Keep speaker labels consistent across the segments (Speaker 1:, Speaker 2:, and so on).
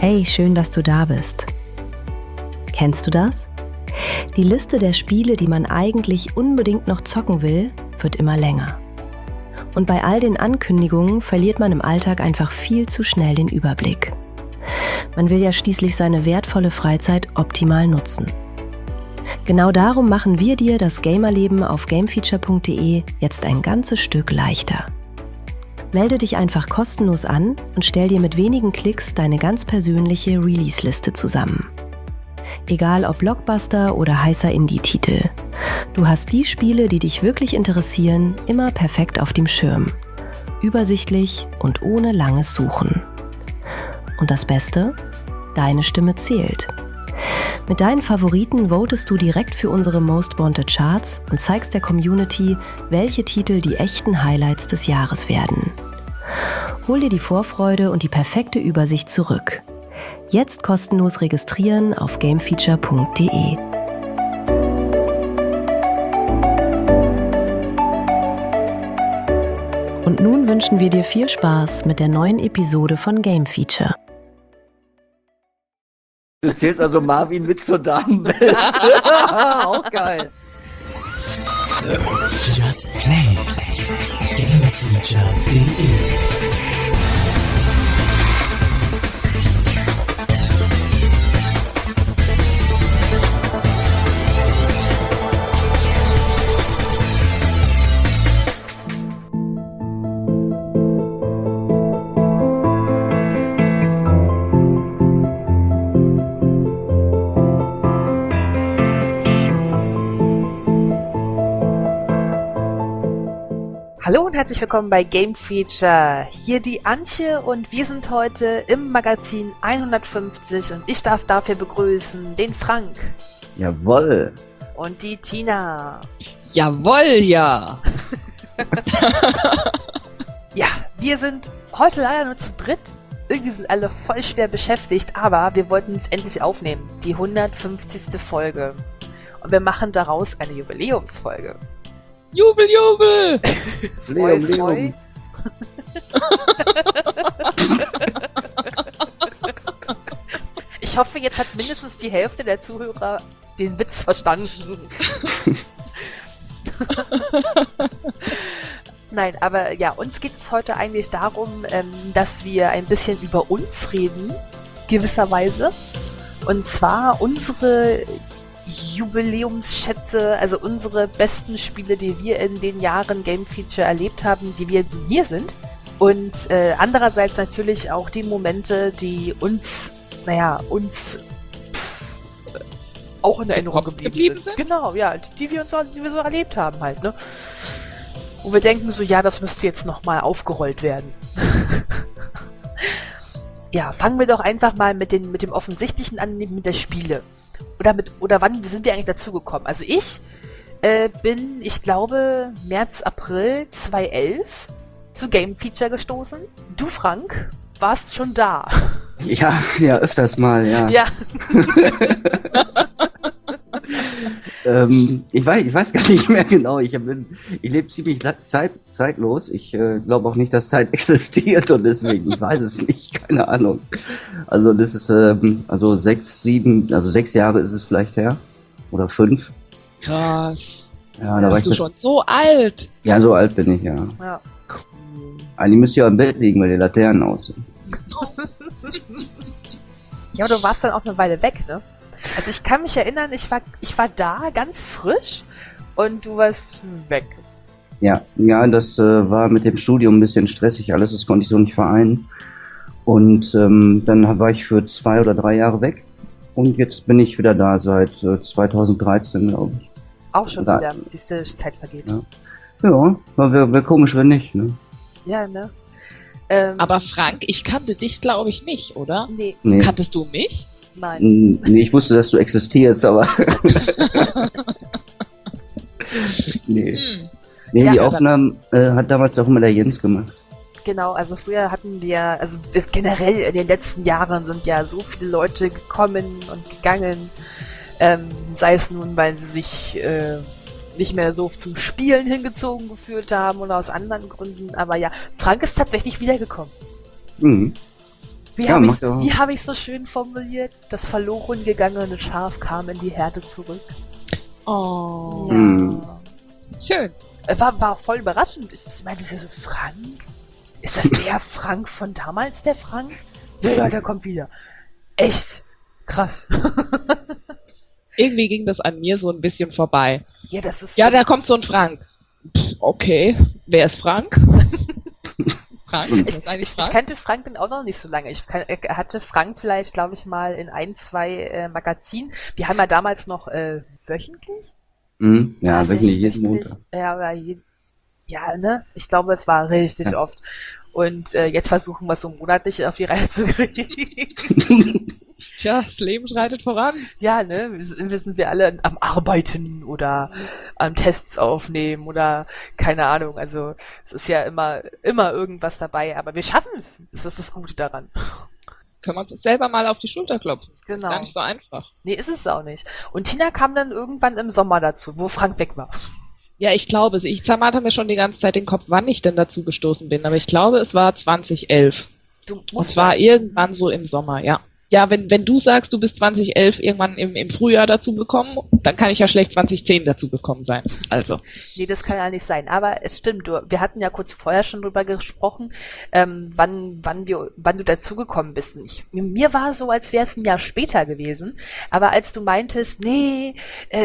Speaker 1: Hey, schön, dass du da bist. Kennst du das? Die Liste der Spiele, die man eigentlich unbedingt noch zocken will, wird immer länger. Und bei all den Ankündigungen verliert man im Alltag einfach viel zu schnell den Überblick. Man will ja schließlich seine wertvolle Freizeit optimal nutzen. Genau darum machen wir dir das Gamerleben auf gamefeature.de jetzt ein ganzes Stück leichter. Melde dich einfach kostenlos an und stell dir mit wenigen Klicks deine ganz persönliche Release-Liste zusammen. Egal ob Blockbuster oder heißer Indie-Titel. Du hast die Spiele, die dich wirklich interessieren, immer perfekt auf dem Schirm. Übersichtlich und ohne langes Suchen. Und das Beste? Deine Stimme zählt. Mit deinen Favoriten votest du direkt für unsere Most Wanted Charts und zeigst der Community, welche Titel die echten Highlights des Jahres werden. Hol dir die Vorfreude und die perfekte Übersicht zurück. Jetzt kostenlos registrieren auf gamefeature.de. Und nun wünschen wir dir viel Spaß mit der neuen Episode von Game Feature.
Speaker 2: Du erzählst also Marvin Witz zur Damenwelt. Auch geil.
Speaker 3: Just Play It. Gamefeature.de.
Speaker 4: Hallo und herzlich willkommen bei Game Feature. Hier die Antje und wir sind heute im Magazin 150 und ich darf dafür begrüßen den Frank.
Speaker 2: Jawoll.
Speaker 4: Und die Tina.
Speaker 5: Jawoll, ja.
Speaker 4: Ja, wir sind heute leider nur zu dritt. Irgendwie sind alle voll schwer beschäftigt, aber wir wollten es endlich aufnehmen. Die 150. Folge. Und wir machen daraus eine Jubiläumsfolge.
Speaker 5: Jubel, Jubel!
Speaker 2: Leum.
Speaker 4: Ich hoffe, jetzt hat mindestens die Hälfte der Zuhörer den Witz verstanden. Nein, aber ja, uns geht es heute eigentlich darum, dass wir ein bisschen über uns reden, gewisserweise. Und zwar unsere Jubiläumsschätze, also unsere besten Spiele, die wir in den Jahren Game Feature erlebt haben, die wir hier sind. Und andererseits natürlich auch die Momente, die uns auch in Erinnerung geblieben sind. Genau, ja, die wir so erlebt haben halt, ne? Wo wir denken so, ja, das müsste jetzt nochmal aufgerollt werden. Ja, fangen wir doch einfach mal mit dem Offensichtlichen an, mit der Spiele. Oder wann sind wir eigentlich dazugekommen? Also ich bin, ich glaube, März, April 2011 zu Game Feature gestoßen. Du, Frank, warst schon da.
Speaker 2: Ja, öfters mal, ja.
Speaker 4: Ja.
Speaker 2: Ich weiß gar nicht mehr genau. Ich lebe ziemlich zeitlos. Ich glaube auch nicht, dass Zeit existiert und deswegen, ich weiß es nicht, keine Ahnung. Also das ist 6 Jahre ist es vielleicht her. Oder 5.
Speaker 5: Krass.
Speaker 2: Ja, da war
Speaker 5: Bist du schon so alt?
Speaker 2: Ja, so alt bin ich, ja.
Speaker 4: Ja.
Speaker 5: Cool.
Speaker 2: Eigentlich müsste ja im Bett liegen, weil die Laternen aus sind.
Speaker 4: Ja, aber du warst dann auch eine Weile weg, ne? Also ich kann mich erinnern, ich war da ganz frisch und du warst weg.
Speaker 2: Ja, das war mit dem Studium ein bisschen stressig alles, das konnte ich so nicht vereinen. Und dann war ich für 2 oder 3 Jahre weg und jetzt bin ich wieder da seit 2013, glaube ich.
Speaker 4: Auch schon wieder, diese Zeit vergeht.
Speaker 2: Ja, wäre komisch, wenn nicht, ne?
Speaker 4: Ja, ne?
Speaker 5: Aber Frank, ich kannte dich, glaube ich, nicht, oder?
Speaker 4: Nee.
Speaker 5: Kanntest du mich?
Speaker 4: Nein.
Speaker 2: Nee, ich wusste, dass du existierst, aber... Nee. Nee,
Speaker 4: Ja,
Speaker 2: die Aufnahmen hat damals auch immer der Jens gemacht.
Speaker 4: Genau, also früher hatten wir, also generell in den letzten Jahren sind ja so viele Leute gekommen und gegangen, sei es nun, weil sie sich nicht mehr so zum Spielen hingezogen gefühlt haben oder aus anderen Gründen, aber ja, Frank ist tatsächlich wiedergekommen.
Speaker 2: Mhm.
Speaker 4: Wie
Speaker 2: Ja,
Speaker 4: habe
Speaker 2: macht ja.
Speaker 4: hab ich so schön formuliert? Das verloren gegangene Schaf kam in die Herde zurück.
Speaker 5: Oh,
Speaker 2: Hm.
Speaker 5: schön.
Speaker 4: War voll überraschend. Ich meinte so, Frank? Ist das der Frank von damals, der Frank? Ja, der kommt wieder. Echt? Krass.
Speaker 5: Irgendwie ging das an mir so ein bisschen vorbei.
Speaker 4: Ja, das ist...
Speaker 5: Ja, da kommt so ein Frank. Okay, wer ist Frank? Frank? Ist das eigentlich
Speaker 4: Ich
Speaker 5: Frank?
Speaker 4: kannte Frank dann auch noch nicht so lange. Hatte Frank vielleicht, glaube ich, mal in 1, 2 Magazinen. Wir haben ja damals noch wöchentlich?
Speaker 2: Ja,
Speaker 4: Weiß
Speaker 2: wirklich
Speaker 4: ich,
Speaker 2: jeden
Speaker 4: wöchentlich.
Speaker 2: Montag.
Speaker 4: Ja, aber ja, ne? Ich glaube, es war richtig
Speaker 2: Ja.
Speaker 4: oft. Und jetzt versuchen wir es so monatlich auf die Reihe zu kriegen.
Speaker 5: Tja, das Leben schreitet voran.
Speaker 4: Ja, ne? Wir sind wir alle am Arbeiten oder am Tests aufnehmen oder keine Ahnung. Also es ist ja immer irgendwas dabei, aber wir schaffen es. Das ist das Gute daran.
Speaker 5: Können wir uns selber mal auf die Schulter klopfen. Ist
Speaker 4: Genau.
Speaker 5: gar nicht so einfach.
Speaker 4: Nee, ist es auch nicht. Und Tina kam dann irgendwann im Sommer dazu, wo Frank weg war.
Speaker 5: Ja, ich glaube es. Ich zermarter mir schon die ganze Zeit den Kopf, wann ich denn dazu gestoßen bin. Aber ich glaube, es war 2011.
Speaker 4: Du
Speaker 5: Und
Speaker 4: musst
Speaker 5: zwar irgendwann so im Sommer, ja. Ja, wenn du sagst, du bist 2011 irgendwann im Frühjahr dazu gekommen, dann kann ich ja schlecht 2010 dazu gekommen sein. Also.
Speaker 4: Nee, das kann ja nicht sein. Aber es stimmt, wir hatten ja kurz vorher schon drüber gesprochen, wann du dazugekommen bist. Mir war so, als wäre es ein Jahr später gewesen. Aber als du meintest, nee,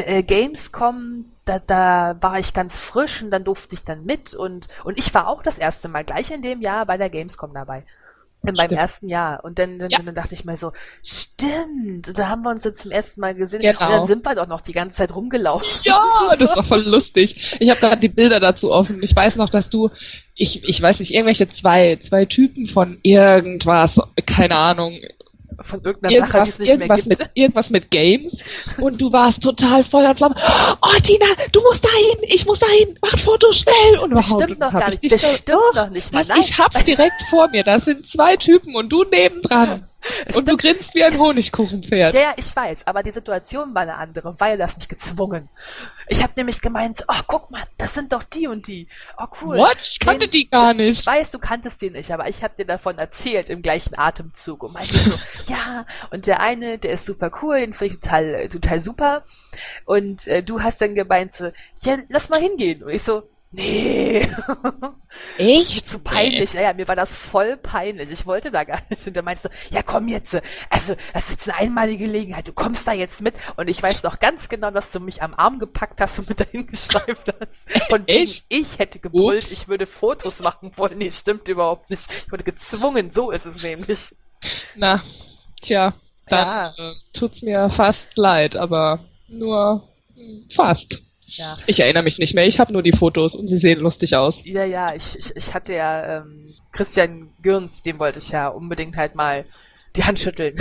Speaker 4: Gamescom, da war ich ganz frisch und dann durfte ich dann mit und ich war auch das erste Mal gleich in dem Jahr bei der Gamescom dabei. Beim
Speaker 5: Stimmt.
Speaker 4: ersten Jahr. Und dann
Speaker 5: Ja.
Speaker 4: dachte ich mir so, stimmt, und da haben wir uns jetzt zum ersten Mal gesehen.
Speaker 5: Genau.
Speaker 4: Und dann sind wir doch noch die ganze Zeit rumgelaufen.
Speaker 5: Ja, das war voll lustig. Ich habe gerade die Bilder dazu offen. Ich weiß noch, dass du, ich weiß nicht, irgendwelche zwei Typen von irgendwas, keine Ahnung,
Speaker 4: Von irgendeiner Sache, die es nicht mehr gibt.
Speaker 5: irgendwas mit Games und du warst total Feuer und Flamme. Oh, Tina, du musst dahin, ich muss dahin, mach ein Foto schnell. Und
Speaker 4: Das
Speaker 5: überhaupt,
Speaker 4: stimmt noch
Speaker 5: hab
Speaker 4: gar
Speaker 5: ich
Speaker 4: nicht.
Speaker 5: dich
Speaker 4: Das stimmt
Speaker 5: doch,
Speaker 4: noch nicht mal. Nein.
Speaker 5: ich hab's direkt vor mir. Das sind 2 Typen und du nebendran. Und du grinst wie ein Honigkuchenpferd.
Speaker 4: Ja, ich weiß, aber die Situation war eine andere, weil du hast mich gezwungen. Ich habe nämlich gemeint, oh, guck mal, das sind doch die und die. Oh, cool.
Speaker 5: What? Ich kannte die gar
Speaker 4: Ich
Speaker 5: nicht.
Speaker 4: weiß, du kanntest die nicht, aber ich habe dir davon erzählt im gleichen Atemzug und meinte so, ja, und der eine, der ist super cool, den finde ich total super. Und du hast dann gemeint so, ja, lass mal hingehen. Und ich so, nee. Das ist
Speaker 5: Echt?
Speaker 4: zu peinlich. Naja, mir war das voll peinlich. Ich wollte da gar nicht. Und der meinte so, ja komm jetzt. Also, das ist jetzt eine einmalige Gelegenheit. Du kommst da jetzt mit. Und ich weiß noch ganz genau, dass du mich am Arm gepackt hast und mit dahin geschleift hast. Von wegen,
Speaker 5: Echt?
Speaker 4: ich hätte gebrüllt,
Speaker 5: Ups.
Speaker 4: ich würde Fotos machen wollen. Nee, stimmt überhaupt nicht. Ich wurde gezwungen. So ist es nämlich.
Speaker 5: Na, tja, dann tut's mir fast leid, aber nur fast.
Speaker 4: Ja.
Speaker 5: Ich erinnere mich nicht mehr, ich habe nur die Fotos und sie sehen lustig aus.
Speaker 4: Ja, ich hatte ja Christian Gürns, dem wollte ich ja unbedingt halt mal die Hand schütteln.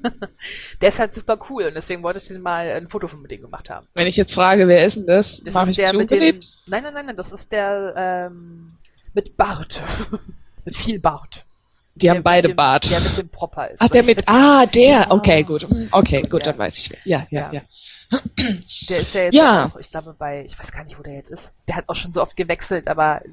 Speaker 4: Der ist halt super cool und deswegen wollte ich den mal ein Foto von mit dem gemacht haben.
Speaker 5: Wenn ich jetzt frage, wer ist denn das?
Speaker 4: Das
Speaker 5: Mach
Speaker 4: ist
Speaker 5: ich
Speaker 4: der
Speaker 5: mich
Speaker 4: mit dem...
Speaker 5: unbeliebt?
Speaker 4: Nein, das ist der mit Bart. Mit viel Bart.
Speaker 5: Die
Speaker 4: Der
Speaker 5: haben beide
Speaker 4: bisschen-
Speaker 5: Bart.
Speaker 4: Der ein bisschen proper ist.
Speaker 5: Ach, der
Speaker 4: Und ich
Speaker 5: mit,
Speaker 4: find's-
Speaker 5: der,
Speaker 4: Genau.
Speaker 5: okay, gut. Okay, gut,
Speaker 4: Ja.
Speaker 5: dann weiß ich. Ja.
Speaker 4: Ja. Der ist ja jetzt
Speaker 5: Ja.
Speaker 4: auch, ich glaube ich weiß gar nicht, wo der jetzt ist. Der hat auch schon so oft gewechselt, aber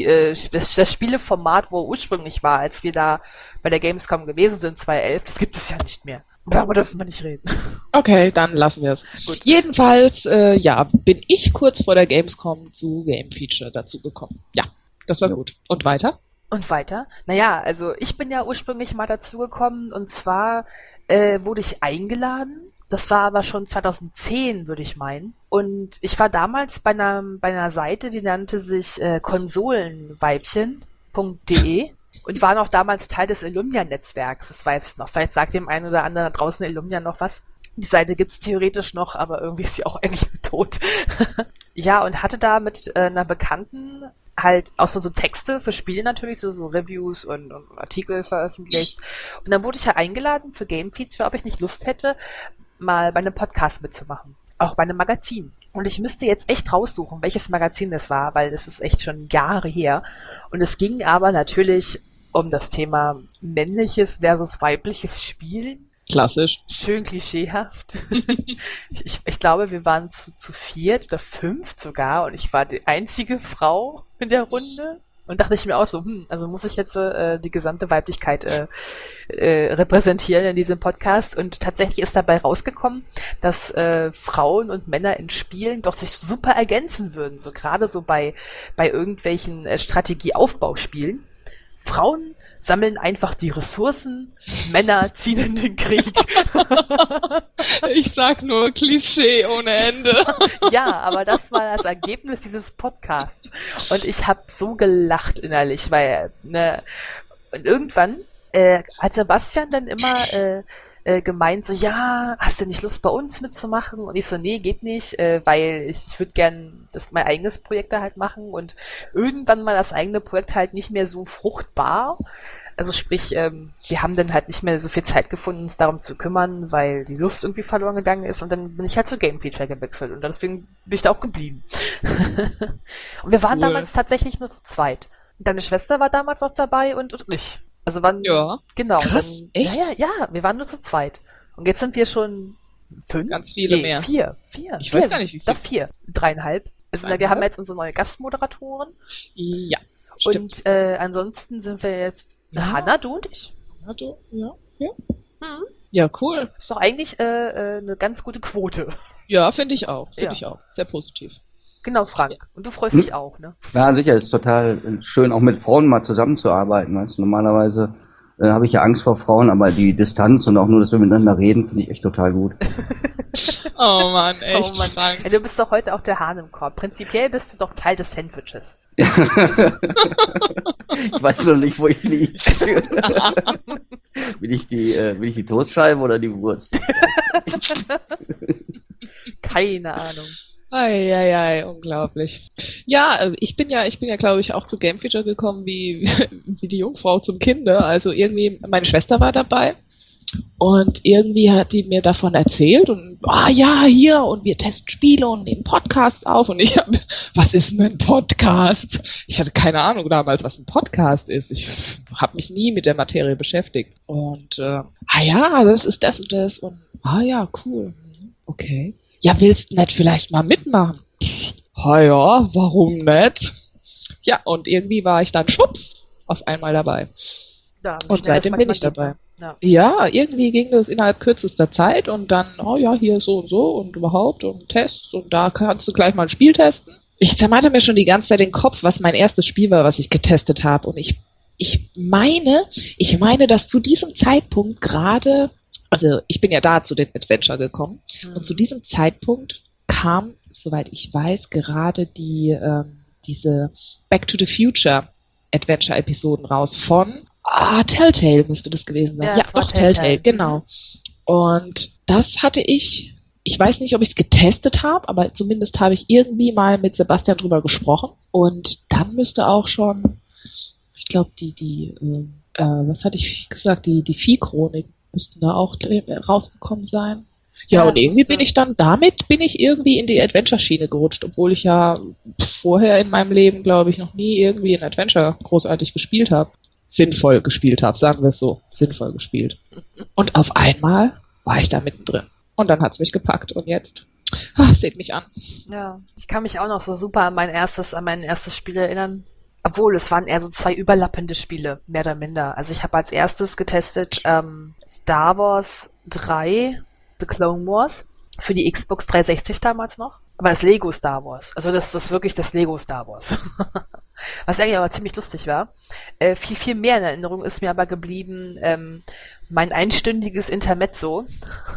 Speaker 4: das Spieleformat, wo er ursprünglich war, als wir da bei der Gamescom gewesen sind, 2011, das gibt es ja nicht mehr. Darüber dürfen wir nicht reden.
Speaker 5: Okay, dann lassen wir es.
Speaker 4: Gut.
Speaker 5: Jedenfalls, bin ich kurz vor der Gamescom zu Game Feature dazu gekommen. Ja, das war gut. Und weiter?
Speaker 4: Und weiter? Naja, also ich bin ja ursprünglich mal dazugekommen und zwar wurde ich eingeladen. Das war aber schon 2010, würde ich meinen. Und ich war damals bei einer Seite, die nannte sich konsolenweibchen.de und war noch damals Teil des Illumia-Netzwerks. Das weiß ich noch. Vielleicht sagt dem einen oder anderen da draußen Illumia noch was. Die Seite gibt's theoretisch noch, aber irgendwie ist sie auch eigentlich tot. Ja, und hatte da mit einer Bekannten halt auch so Texte für Spiele natürlich, so Reviews und Artikel veröffentlicht. Und dann wurde ich ja eingeladen für Game Feature, ob ich nicht Lust hätte, mal bei einem Podcast mitzumachen. Auch bei einem Magazin. Und ich müsste jetzt echt raussuchen, welches Magazin das war, weil das ist echt schon Jahre her. Und es ging aber natürlich um das Thema männliches versus weibliches Spielen.
Speaker 5: Klassisch.
Speaker 4: Schön klischeehaft. Ich glaube, wir waren zu 4 oder 5 sogar und ich war die einzige Frau in der Runde. Und dachte ich mir auch so, also muss ich jetzt die gesamte Weiblichkeit repräsentieren in diesem Podcast. Und tatsächlich ist dabei rausgekommen, dass Frauen und Männer in Spielen doch sich super ergänzen würden. So gerade so bei irgendwelchen Strategieaufbauspielen. Frauen sammeln einfach die Ressourcen, Männer ziehen in den Krieg.
Speaker 5: Ich sag nur Klischee ohne Ende.
Speaker 4: Ja, aber das war das Ergebnis dieses Podcasts. Und ich habe so gelacht innerlich, weil, und irgendwann hat Sebastian dann immer gemeint, so, ja, hast du nicht Lust bei uns mitzumachen? Und ich so, nee, geht nicht, weil ich würde gern mein eigenes Projekt da halt machen und irgendwann war das eigene Projekt halt nicht mehr so fruchtbar. Also sprich, wir haben dann halt nicht mehr so viel Zeit gefunden, uns darum zu kümmern, weil die Lust irgendwie verloren gegangen ist und dann bin ich halt zu Game Feature gewechselt und deswegen bin ich da auch geblieben. Und wir waren damals tatsächlich nur zu zweit. Und deine Schwester war damals noch dabei und ich. Also waren, genau.
Speaker 5: Krass,
Speaker 4: dann,
Speaker 5: echt?
Speaker 4: Ja, wir waren nur zu zweit. Und jetzt sind wir schon 5?
Speaker 5: Ganz viele mehr.
Speaker 4: 4.
Speaker 5: Ich weiß gar nicht, wie viel.
Speaker 4: Doch 4. 3,5. Also wir haben jetzt unsere neue Gastmoderatorin.
Speaker 5: Ja, stimmt.
Speaker 4: Und ansonsten sind wir jetzt Hanna, du und ich.
Speaker 5: Ja. Ja, cool.
Speaker 4: Ist doch eigentlich eine ganz gute Quote.
Speaker 5: Ja, finde ich auch. Sehr positiv.
Speaker 4: Genau, Frank. Ja. Und du freust dich auch, ne?
Speaker 2: Ja, sicher, ist total schön, auch mit Frauen mal zusammenzuarbeiten. Weißt du? Normalerweise habe ich ja Angst vor Frauen, aber die Distanz und auch nur, dass wir miteinander reden, finde ich echt total gut.
Speaker 5: Oh Mann, echt.
Speaker 4: Oh Mann. Frank. Ja, du bist doch heute auch der Hahn im Korb. Prinzipiell bist du doch Teil des Sandwiches.
Speaker 2: Ich weiß noch nicht, wo ich liege. Bin ich die Toastscheibe oder die Wurst?
Speaker 4: Keine Ahnung.
Speaker 5: Ei, unglaublich. Ja, ich bin ja, glaube ich, auch zu Game Feature gekommen wie die Jungfrau zum Kinde. Also irgendwie, meine Schwester war dabei und irgendwie hat die mir davon erzählt und, hier, und wir testen Spiele und nehmen Podcasts auf und ich habe, was ist denn ein Podcast? Ich hatte keine Ahnung damals, was ein Podcast ist. Ich habe mich nie mit der Materie beschäftigt. Und, das ist das und das und, cool. Okay. Ja, willst du nicht vielleicht mal mitmachen? Ja, warum nicht? Ja, und irgendwie war ich dann schwupps auf einmal dabei.
Speaker 4: Ja,
Speaker 5: und seitdem bin ich dabei.
Speaker 4: Ja.
Speaker 5: Ja, irgendwie ging das innerhalb kürzester Zeit und dann, hier so und überhaupt und Tests und da kannst du gleich mal ein Spiel testen. Ich zermatte mir schon die ganze Zeit den Kopf, was mein erstes Spiel war, was ich getestet habe und ich meine, dass zu diesem Zeitpunkt gerade, also ich bin ja da zu den Adventure gekommen und zu diesem Zeitpunkt kam, soweit ich weiß, gerade diese Back to the Future Adventure-Episoden raus von Telltale müsste das gewesen sein. Ja, auch Telltale, genau. Und das hatte ich weiß nicht, ob ich es getestet habe, aber zumindest habe ich irgendwie mal mit Sebastian drüber gesprochen und dann müsste auch schon, ich glaube, was hatte ich gesagt, die Viehchronik müssten da auch rausgekommen sein. Ja, und irgendwie bin ich irgendwie in die Adventure-Schiene gerutscht, obwohl ich ja vorher in meinem Leben, glaube ich, noch nie irgendwie ein Adventure großartig gespielt habe. Sinnvoll gespielt habe, sagen wir es so. Sinnvoll gespielt. Und auf einmal war ich da mittendrin. Und dann hat's mich gepackt. Und jetzt, seht mich an.
Speaker 4: Ja, ich kann mich auch noch so super an mein erstes Spiel erinnern. Obwohl, es waren eher so 2 überlappende Spiele, mehr oder minder. Also ich habe als erstes getestet Star Wars 3, The Clone Wars, für die Xbox 360 damals noch. Aber das Lego Star Wars. Also das ist wirklich das Lego Star Wars. Was eigentlich aber ziemlich lustig war. Viel mehr in Erinnerung ist mir aber geblieben mein einstündiges Intermezzo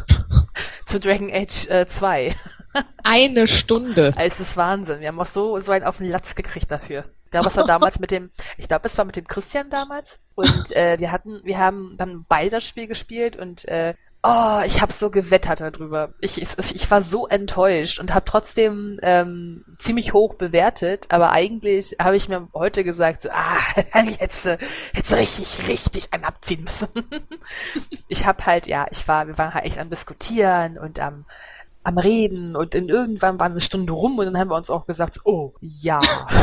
Speaker 4: zu Dragon Age 2.
Speaker 5: 1 Stunde.
Speaker 4: Es ist Wahnsinn. Wir haben auch so einen auf den Latz gekriegt dafür. Ich glaube, es war damals mit dem Christian damals. Und wir haben beide das Spiel gespielt und ich habe so gewettert darüber. Ich war so enttäuscht und habe trotzdem ziemlich hoch bewertet, aber eigentlich habe ich mir heute gesagt, so, jetzt richtig einen abziehen müssen. Ich habe halt, wir waren halt echt am Diskutieren und am Reden und irgendwann war eine Stunde rum und dann haben wir uns auch gesagt, oh ja,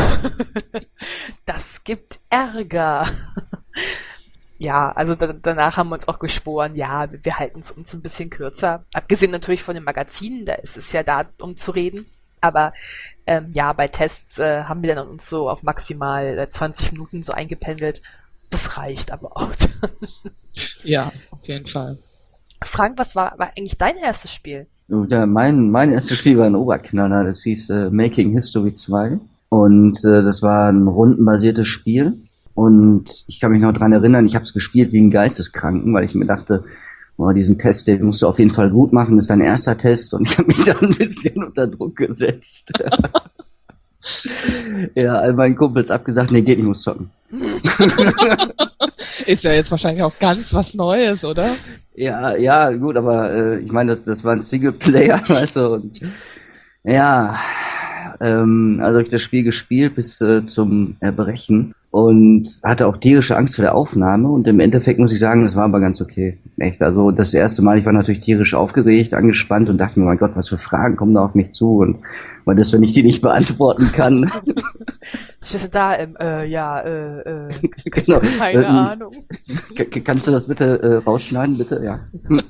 Speaker 4: das gibt Ärger. Ja, also danach haben wir uns auch geschworen, ja, wir halten es uns ein bisschen kürzer. Abgesehen natürlich von den Magazinen, da ist es ja da, um zu reden. Aber ja, bei Tests haben wir dann uns so auf maximal 20 Minuten so eingependelt. Das reicht aber auch.
Speaker 5: Ja, auf jeden Fall.
Speaker 4: Frank, was war eigentlich dein erstes Spiel?
Speaker 2: Ja, mein erstes Spiel war ein Oberknaller, das hieß Making History 2 und das war ein rundenbasiertes Spiel und ich kann mich noch dran erinnern, ich habe es gespielt wie ein Geisteskranken, weil ich mir dachte, oh, diesen Test, den musst du auf jeden Fall gut machen, das ist dein erster Test und ich habe mich da ein bisschen unter Druck gesetzt. Ja, all meinen Kumpels abgesagt, nee, geht nicht, muss zocken.
Speaker 5: Ist ja jetzt wahrscheinlich auch ganz was Neues, oder?
Speaker 2: Ja, gut, aber ich meine, das war ein Singleplayer, weißt du, und ja, also habe ich das Spiel gespielt bis zum Erbrechen und hatte auch tierische Angst vor der Aufnahme und im Endeffekt muss ich sagen, das war aber ganz okay. Echt, also das erste Mal, ich war natürlich tierisch aufgeregt, angespannt und dachte mir, mein Gott, was für Fragen kommen da auf mich zu und weil das, wenn ich die nicht beantworten kann.
Speaker 4: Ich sitze da
Speaker 2: Genau.
Speaker 4: keine Ahnung.
Speaker 2: Kannst du das bitte rausschneiden, bitte? Ja.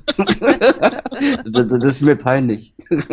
Speaker 2: Das ist mir peinlich.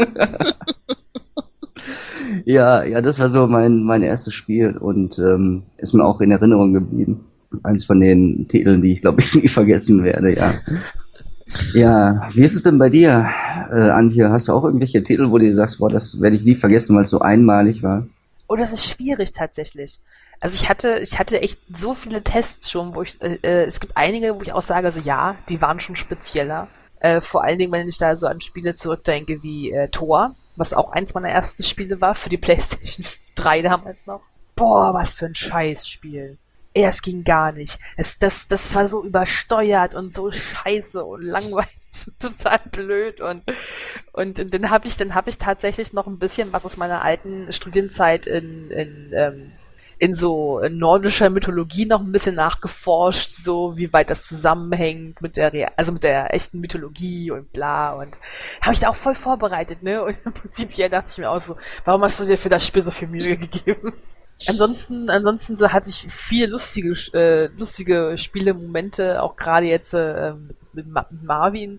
Speaker 2: Ja, das war so mein erstes Spiel und ist mir auch in Erinnerung geblieben. Eins von den Titeln, die ich glaube ich nie vergessen werde, ja. Ja, wie ist es denn bei dir, Antje? Hast du auch irgendwelche Titel, wo du sagst, boah, das werde ich nie vergessen, weil es so einmalig war?
Speaker 4: Oh, das ist schwierig tatsächlich. Also ich hatte echt so viele Tests schon, wo es gibt einige, wo ich auch sage, so ja, die waren schon spezieller. Vor allen Dingen, wenn ich da so an Spiele zurückdenke wie Thor, was auch eins meiner ersten Spiele war, für die PlayStation 3 damals noch. Boah, was für ein Scheißspiel. Es ging gar nicht. Das war so übersteuert und so scheiße und langweilig und total blöd und dann habe ich tatsächlich noch ein bisschen was aus meiner alten Studienzeit in so nordischer Mythologie noch ein bisschen nachgeforscht, so wie weit das zusammenhängt mit der echten Mythologie und bla und habe ich da auch voll vorbereitet, ne? Und im Prinzip hier dachte ich mir auch so, warum hast du dir für das Spiel so viel Mühe gegeben? Ansonsten so hatte ich viele lustige Spielemomente, auch gerade jetzt mit Marvin,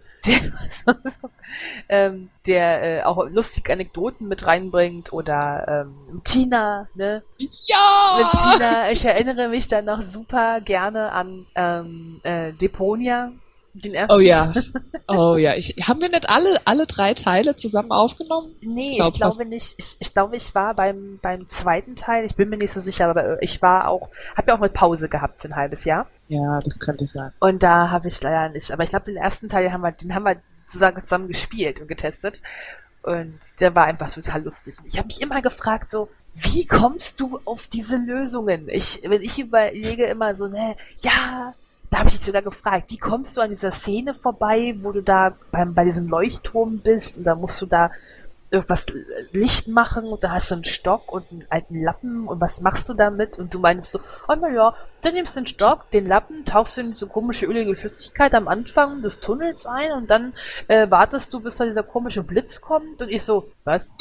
Speaker 4: der auch lustige Anekdoten mit reinbringt oder Tina, ne?
Speaker 5: Ja!
Speaker 4: Mit Tina, ich erinnere mich da noch super gerne an Deponia, den ersten.
Speaker 5: Oh ja. Haben wir nicht alle 3 Teile zusammen aufgenommen?
Speaker 4: Nee, ich glaube nicht. Ich glaube, ich war beim zweiten Teil, ich bin mir nicht so sicher, aber ich habe ja auch mal Pause gehabt für ein halbes Jahr.
Speaker 5: Ja, das könnte sein.
Speaker 4: Und da habe ich leider nicht, aber ich glaube, den ersten Teil, den haben wir zusammen gespielt und getestet. Und der war einfach total lustig. Ich habe mich immer gefragt, so, wie kommst du auf diese Lösungen? Wenn ich überlege immer so, ne, ja, da habe ich dich sogar gefragt, wie kommst du an dieser Szene vorbei, wo du da bei diesem Leuchtturm bist und da musst du da irgendwas Licht machen und da hast du einen Stock und einen alten Lappen und was machst du damit? Und du meinst so, oh naja, dann nimmst du den Stock, den Lappen, tauchst du in so komische ölige Flüssigkeit am Anfang des Tunnels ein und dann wartest du, bis da dieser komische Blitz kommt und ich so, was?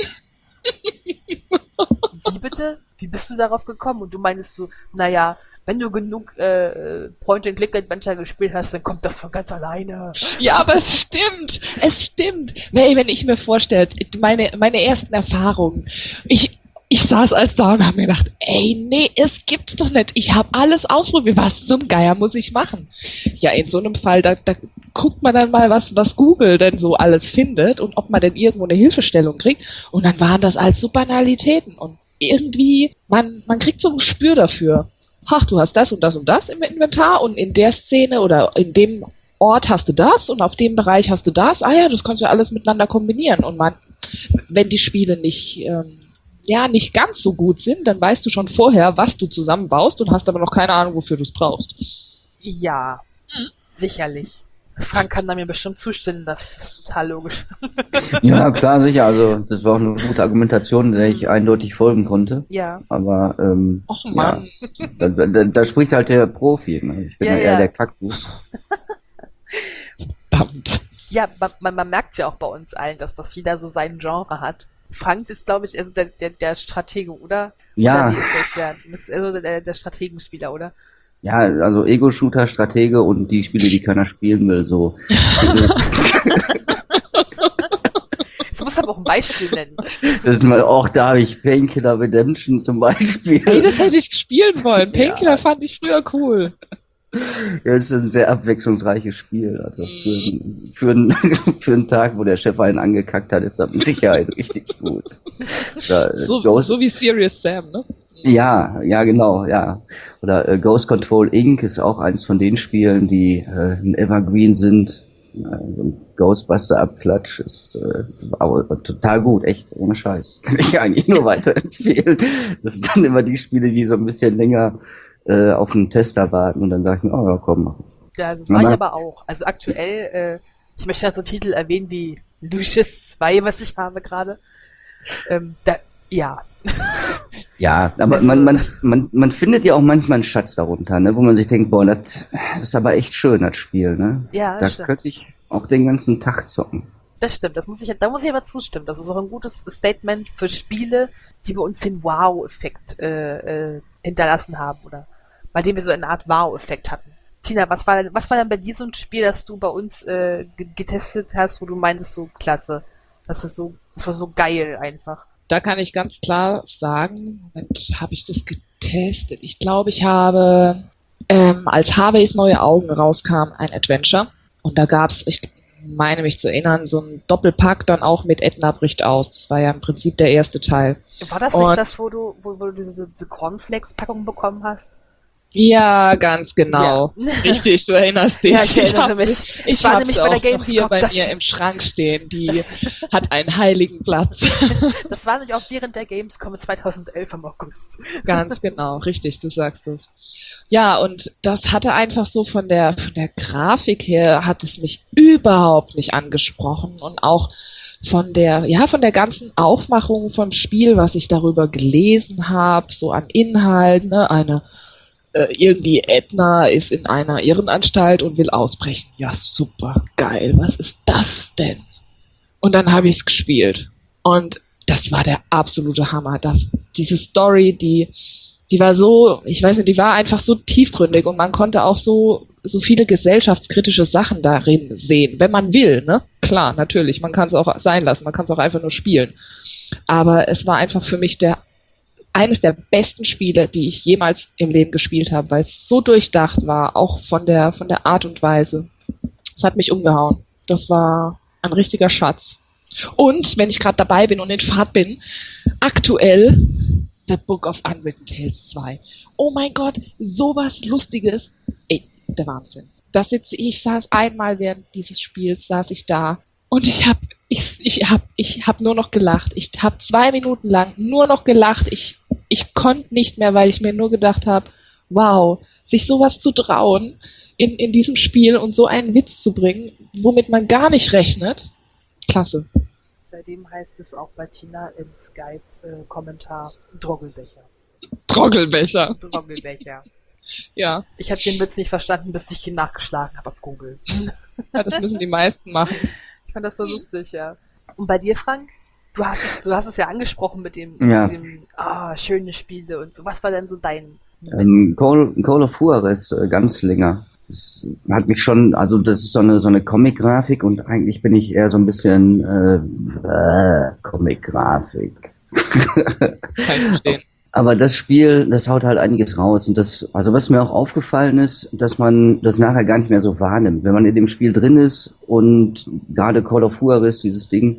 Speaker 4: Wie bitte? Wie bist du darauf gekommen? Und du meinst so, naja, wenn du genug Point-and-Click-Adventure gespielt hast, dann kommt das von ganz alleine.
Speaker 5: Ja, aber es stimmt. Wenn ich mir vorstelle, meine ersten Erfahrungen, ich saß als da und habe mir gedacht, ey, nee, es gibt's doch nicht. Ich habe alles ausprobiert. Was zum Geier muss ich machen? Ja, in so einem Fall, da guckt man dann mal, was Google denn so alles findet und ob man denn irgendwo eine Hilfestellung kriegt. Und dann waren das alles so Banalitäten. Und irgendwie, man kriegt so ein Gespür dafür. Ach, du hast das und das und das im Inventar und in der Szene oder in dem Ort hast du das und auf dem Bereich hast du das. Ah ja, das kannst du alles miteinander kombinieren. Und wenn die Spiele nicht ganz so gut sind, dann weißt du schon vorher, was du zusammenbaust und hast aber noch keine Ahnung, wofür du es brauchst.
Speaker 4: Ja, sicherlich. Frank kann da mir bestimmt zustimmen, das ist total logisch.
Speaker 2: Ja, klar, sicher. Also das war auch eine gute Argumentation, der ich eindeutig folgen konnte.
Speaker 4: Ja.
Speaker 2: Aber
Speaker 5: Och Mann.
Speaker 2: Ja, da spricht halt der Profi. Ne? Ich bin ja eher der Kackbuch.
Speaker 5: Verdammt.
Speaker 4: Ja, man merkt ja auch bei uns allen, dass das jeder so sein Genre hat. Frank ist, glaube ich, also der Stratege, oder?
Speaker 2: Ja.
Speaker 4: Oder wie ist das? Das ist also der Strategenspieler, oder?
Speaker 2: Ja, also Ego-Shooter, Stratege und die Spiele, die keiner spielen will, so.
Speaker 4: Jetzt musst du aber auch ein Beispiel nennen.
Speaker 2: Das ist mal, auch da habe ich Painkiller Redemption zum Beispiel.
Speaker 5: Hey, das hätte ich spielen wollen. Painkiller fand ich früher cool.
Speaker 2: Ja, das ist ein sehr abwechslungsreiches Spiel. Also für einen Tag, wo der Chef einen angekackt hat, ist das mit Sicherheit richtig gut.
Speaker 5: So wie Serious Sam, ne?
Speaker 2: Ja, genau, ja. Oder Ghost Control Inc. ist auch eins von den Spielen, die ein Evergreen sind. So ein Ghostbuster-Abklatsch ist aber total gut, echt, ohne Scheiß. Kann ich eigentlich nur weiterempfehlen. Das sind dann immer die Spiele, die so ein bisschen länger auf einen Tester warten und dann sage ich mir, oh ja, komm, mach ich.
Speaker 4: Ja, das mache ich aber auch. Also aktuell, ich möchte halt so Titel erwähnen wie Lucius 2, was ich habe gerade. Ja.
Speaker 2: Ja, aber man findet ja auch manchmal einen Schatz darunter, ne, wo man sich denkt, boah, das ist aber echt schön, das Spiel, ne?
Speaker 4: Ja,
Speaker 2: Da
Speaker 4: stimmt.
Speaker 2: könnte ich auch den ganzen Tag zocken.
Speaker 4: Das stimmt, da muss ich aber zustimmen. Das ist auch ein gutes Statement für Spiele, die bei uns den Wow-Effekt hinterlassen haben oder bei dem wir so eine Art Wow-Effekt hatten. Tina, was war denn bei dir so ein Spiel, das du bei uns getestet hast, wo du meintest, so klasse, das war so geil einfach.
Speaker 5: Da kann ich ganz klar sagen, Moment, habe ich das getestet? Ich glaube, ich habe, als Harveys neue Augen rauskam, ein Adventure. Und da gab's, ich meine mich zu erinnern, so ein Doppelpack dann auch mit Edna bricht aus. Das war ja im Prinzip der erste Teil.
Speaker 4: War das nicht das, wo du diese Cornflakes-Packung bekommen hast?
Speaker 5: Ja, ganz genau.
Speaker 4: Ja.
Speaker 5: Richtig, du erinnerst dich.
Speaker 4: Ja, ich erinnere mich.
Speaker 5: Ich
Speaker 4: war
Speaker 5: habe
Speaker 4: nämlich
Speaker 5: sie
Speaker 4: bei der
Speaker 5: auch noch
Speaker 4: Gamescom.
Speaker 5: hier bei mir im Schrank stehen. Die hat einen heiligen Platz.
Speaker 4: Das war nämlich auch während der Gamescom 2011 im August.
Speaker 5: Ganz genau, richtig, du sagst es. Ja, und das hatte einfach so von der Grafik her, hat es mich überhaupt nicht angesprochen und auch von der ganzen Aufmachung vom Spiel, was ich darüber gelesen habe, so an Inhalt, ne, irgendwie Edna ist in einer Irrenanstalt und will ausbrechen. Ja, super, geil, was ist das denn? Und dann habe ich es gespielt. Und das war der absolute Hammer. Diese Story, die war so, ich weiß nicht, die war einfach so tiefgründig und man konnte auch so viele gesellschaftskritische Sachen darin sehen, wenn man will, ne? Klar, natürlich, man kann es auch sein lassen, man kann es auch einfach nur spielen. Aber es war einfach für mich eines der besten Spiele, die ich jemals im Leben gespielt habe, weil es so durchdacht war, auch von der Art und Weise. Es hat mich umgehauen. Das war ein richtiger Schatz. Und, wenn ich gerade dabei bin und in Fahrt bin, aktuell The Book of Unwritten Tales 2. Oh mein Gott, sowas Lustiges. Ey, der Wahnsinn. Ich saß einmal während dieses Spiels, saß ich da und ich hab nur noch gelacht. Ich habe 2 Minuten lang nur noch gelacht. Ich konnte nicht mehr, weil ich mir nur gedacht habe, wow, sich sowas zu trauen in diesem Spiel und so einen Witz zu bringen, womit man gar nicht rechnet. Klasse.
Speaker 4: Seitdem heißt es auch bei Tina im Skype-Kommentar Droggelbecher.
Speaker 5: Trockelbecher.
Speaker 4: Droggelbecher.
Speaker 5: Ja.
Speaker 4: Ich habe den Witz nicht verstanden, bis ich ihn nachgeschlagen habe auf Google.
Speaker 5: Ja, das müssen die meisten machen.
Speaker 4: Ich fand das so lustig, ja. Und bei dir, Frank? Du hast es ja angesprochen mit dem schöne Spiele und so. Was war denn so dein
Speaker 2: Call of Juarez, Ganzlinger. Das hat mich schon, also das ist so eine Comic-Grafik und eigentlich bin ich eher so ein bisschen Comic-Grafik.
Speaker 5: Kann ich verstehen.
Speaker 2: Aber das Spiel, das haut halt einiges raus. Und also was mir auch aufgefallen ist, dass man das nachher gar nicht mehr so wahrnimmt. Wenn man in dem Spiel drin ist und gerade Call of Juarez, dieses Ding,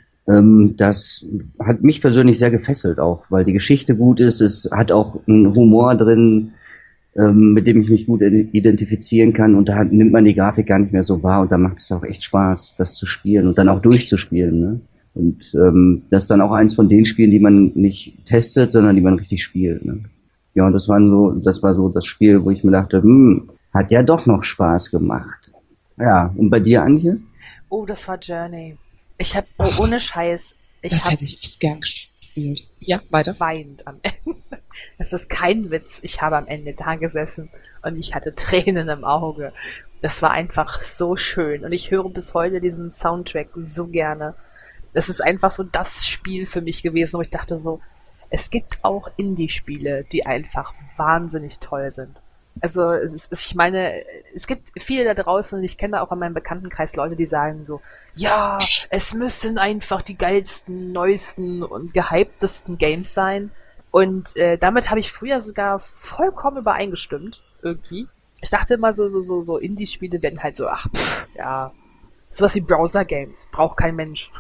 Speaker 2: das hat mich persönlich sehr gefesselt auch, weil die Geschichte gut ist. Es hat auch einen Humor drin, mit dem ich mich gut identifizieren kann. Und da nimmt man die Grafik gar nicht mehr so wahr. Und da macht es auch echt Spaß, das zu spielen und dann auch durchzuspielen, ne? Und das ist dann auch eins von den Spielen, die man nicht testet, sondern die man richtig spielt. Ne? Ja, und das war so das Spiel, wo ich mir dachte, hat ja doch noch Spaß gemacht. Ja, und bei dir, Antje?
Speaker 4: Oh, das war Journey. Ich habe, ohne Scheiß,
Speaker 5: Das hätte ich echt gern gespielt. Ja, weiter.
Speaker 4: Weint am Ende. Das ist kein Witz. Ich habe am Ende da gesessen und ich hatte Tränen im Auge. Das war einfach so schön. Und ich höre bis heute diesen Soundtrack so gerne. Das ist einfach so das Spiel für mich gewesen, wo ich dachte so, es gibt auch Indie-Spiele, die einfach wahnsinnig toll sind. Also ich meine, es gibt viele da draußen und ich kenne auch in meinem Bekanntenkreis Leute, die sagen so, ja, es müssen einfach die geilsten, neuesten und gehyptesten Games sein. Und damit habe ich früher sogar vollkommen übereingestimmt, irgendwie. Ich dachte immer so Indie-Spiele werden halt so, ja, sowas wie Browser-Games, braucht kein Mensch.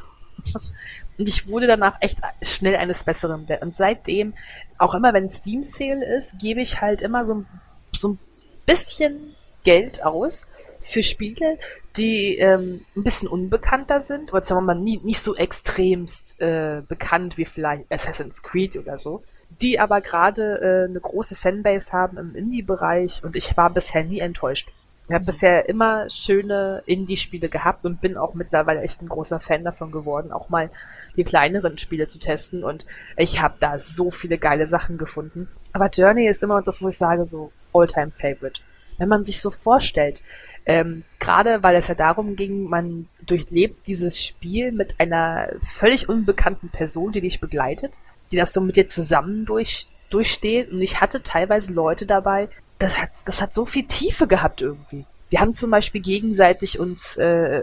Speaker 4: Und ich wurde danach echt schnell eines Besseren. Und seitdem, auch immer wenn Steam Sale ist, gebe ich halt immer so ein bisschen Geld aus für Spiele, die ein bisschen unbekannter sind, oder sagen wir mal nicht so extremst bekannt wie vielleicht Assassin's Creed oder so, die aber gerade eine große Fanbase haben im Indie-Bereich und ich war bisher nie enttäuscht. Ich habe bisher immer schöne Indie-Spiele gehabt und bin auch mittlerweile echt ein großer Fan davon geworden, auch mal die kleineren Spiele zu testen und ich habe da so viele geile Sachen gefunden. Aber Journey ist immer das, wo ich sage, so All-Time-Favorite. Wenn man sich so vorstellt, gerade weil es ja darum ging, man durchlebt dieses Spiel mit einer völlig unbekannten Person, die dich begleitet, die das so mit dir zusammen durchsteht und ich hatte teilweise Leute dabei, das hat so viel Tiefe gehabt irgendwie. Wir haben zum Beispiel gegenseitig uns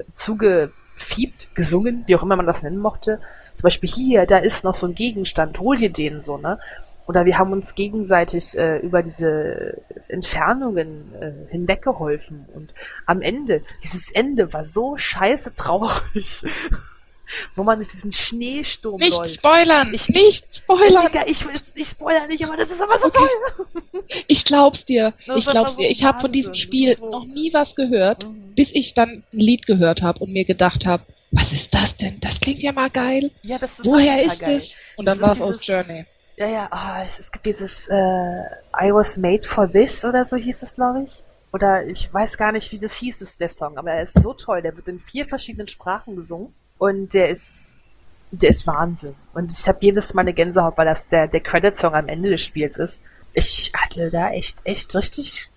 Speaker 4: zugefiebt, gesungen, wie auch immer man das nennen mochte. Zum Beispiel hier, da ist noch so ein Gegenstand, hol dir den so, ne? Oder wir haben uns gegenseitig über diese Entfernungen hinweggeholfen. Und am Ende, dieses Ende war so scheiße traurig, wo man durch diesen Schneesturm
Speaker 5: Nicht
Speaker 4: läuft.
Speaker 5: spoilern! Nicht spoilern!
Speaker 4: Ich spoilere nicht, aber das ist aber so toll.
Speaker 5: Ich glaub's dir.
Speaker 4: Das
Speaker 5: Ich
Speaker 4: war
Speaker 5: glaub's
Speaker 4: so
Speaker 5: dir. Ich habe von diesem
Speaker 4: Wahnsinn.
Speaker 5: Spiel
Speaker 4: So.
Speaker 5: noch nie was gehört, bis ich dann ein Lied gehört habe und mir gedacht habe, was ist das denn? Das klingt ja mal geil.
Speaker 4: Ja, das ist
Speaker 5: Woher
Speaker 4: total
Speaker 5: ist
Speaker 4: geil.
Speaker 5: es? Und
Speaker 4: Das
Speaker 5: dann war es
Speaker 4: ist
Speaker 5: aus
Speaker 4: dieses-
Speaker 5: Journey.
Speaker 4: Ja, es gibt dieses I was made for this oder so hieß es, glaube ich. Oder ich weiß gar nicht, wie das hieß, der Song, aber er ist so toll. Der wird in 4 verschiedenen Sprachen gesungen und der ist Wahnsinn. Und ich habe jedes Mal eine Gänsehaut, weil das der Credit-Song am Ende des Spiels ist. Ich hatte da echt richtig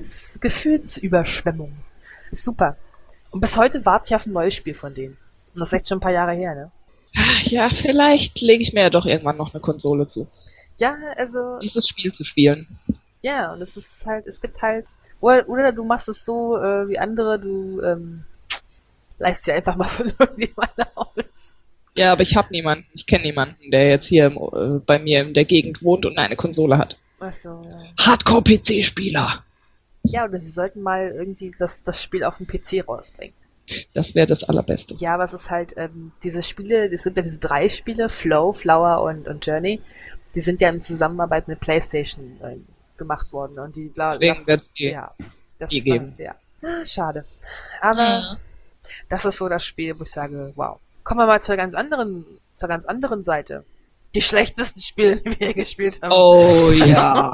Speaker 4: Gefühlsüberschwemmung. Ist super. Und bis heute warte ich auf ein neues Spiel von denen. Und das ist echt schon ein paar Jahre her, ne?
Speaker 5: Ja, vielleicht lege ich mir ja doch irgendwann noch eine Konsole zu,
Speaker 4: Ja, also,
Speaker 5: dieses Spiel zu spielen.
Speaker 4: ja, und es gibt halt, oder du machst es so wie andere, du leist dir einfach mal von irgendjemandem aus.
Speaker 5: Ja, aber ich habe niemanden. Ich kenne niemanden, der jetzt hier bei mir in der Gegend wohnt und eine Konsole hat.
Speaker 4: Achso, ja.
Speaker 5: Hardcore-PC-Spieler.
Speaker 4: Ja, oder sie sollten mal irgendwie das Spiel auf dem PC rausbringen.
Speaker 5: Das wäre das Allerbeste.
Speaker 4: Ja, aber es ist halt, diese Spiele, es gibt ja diese 3 Spiele, Flow, Flower und Journey, die sind ja in Zusammenarbeit mit PlayStation gemacht worden. Und die,
Speaker 5: Deswegen wird's die
Speaker 4: das
Speaker 5: die geben.
Speaker 4: Ja. Schade. Aber das ist so das Spiel, wo ich sage, wow. Kommen wir mal zur ganz anderen Seite. Die schlechtesten Spiele, die wir gespielt haben.
Speaker 5: Oh ja.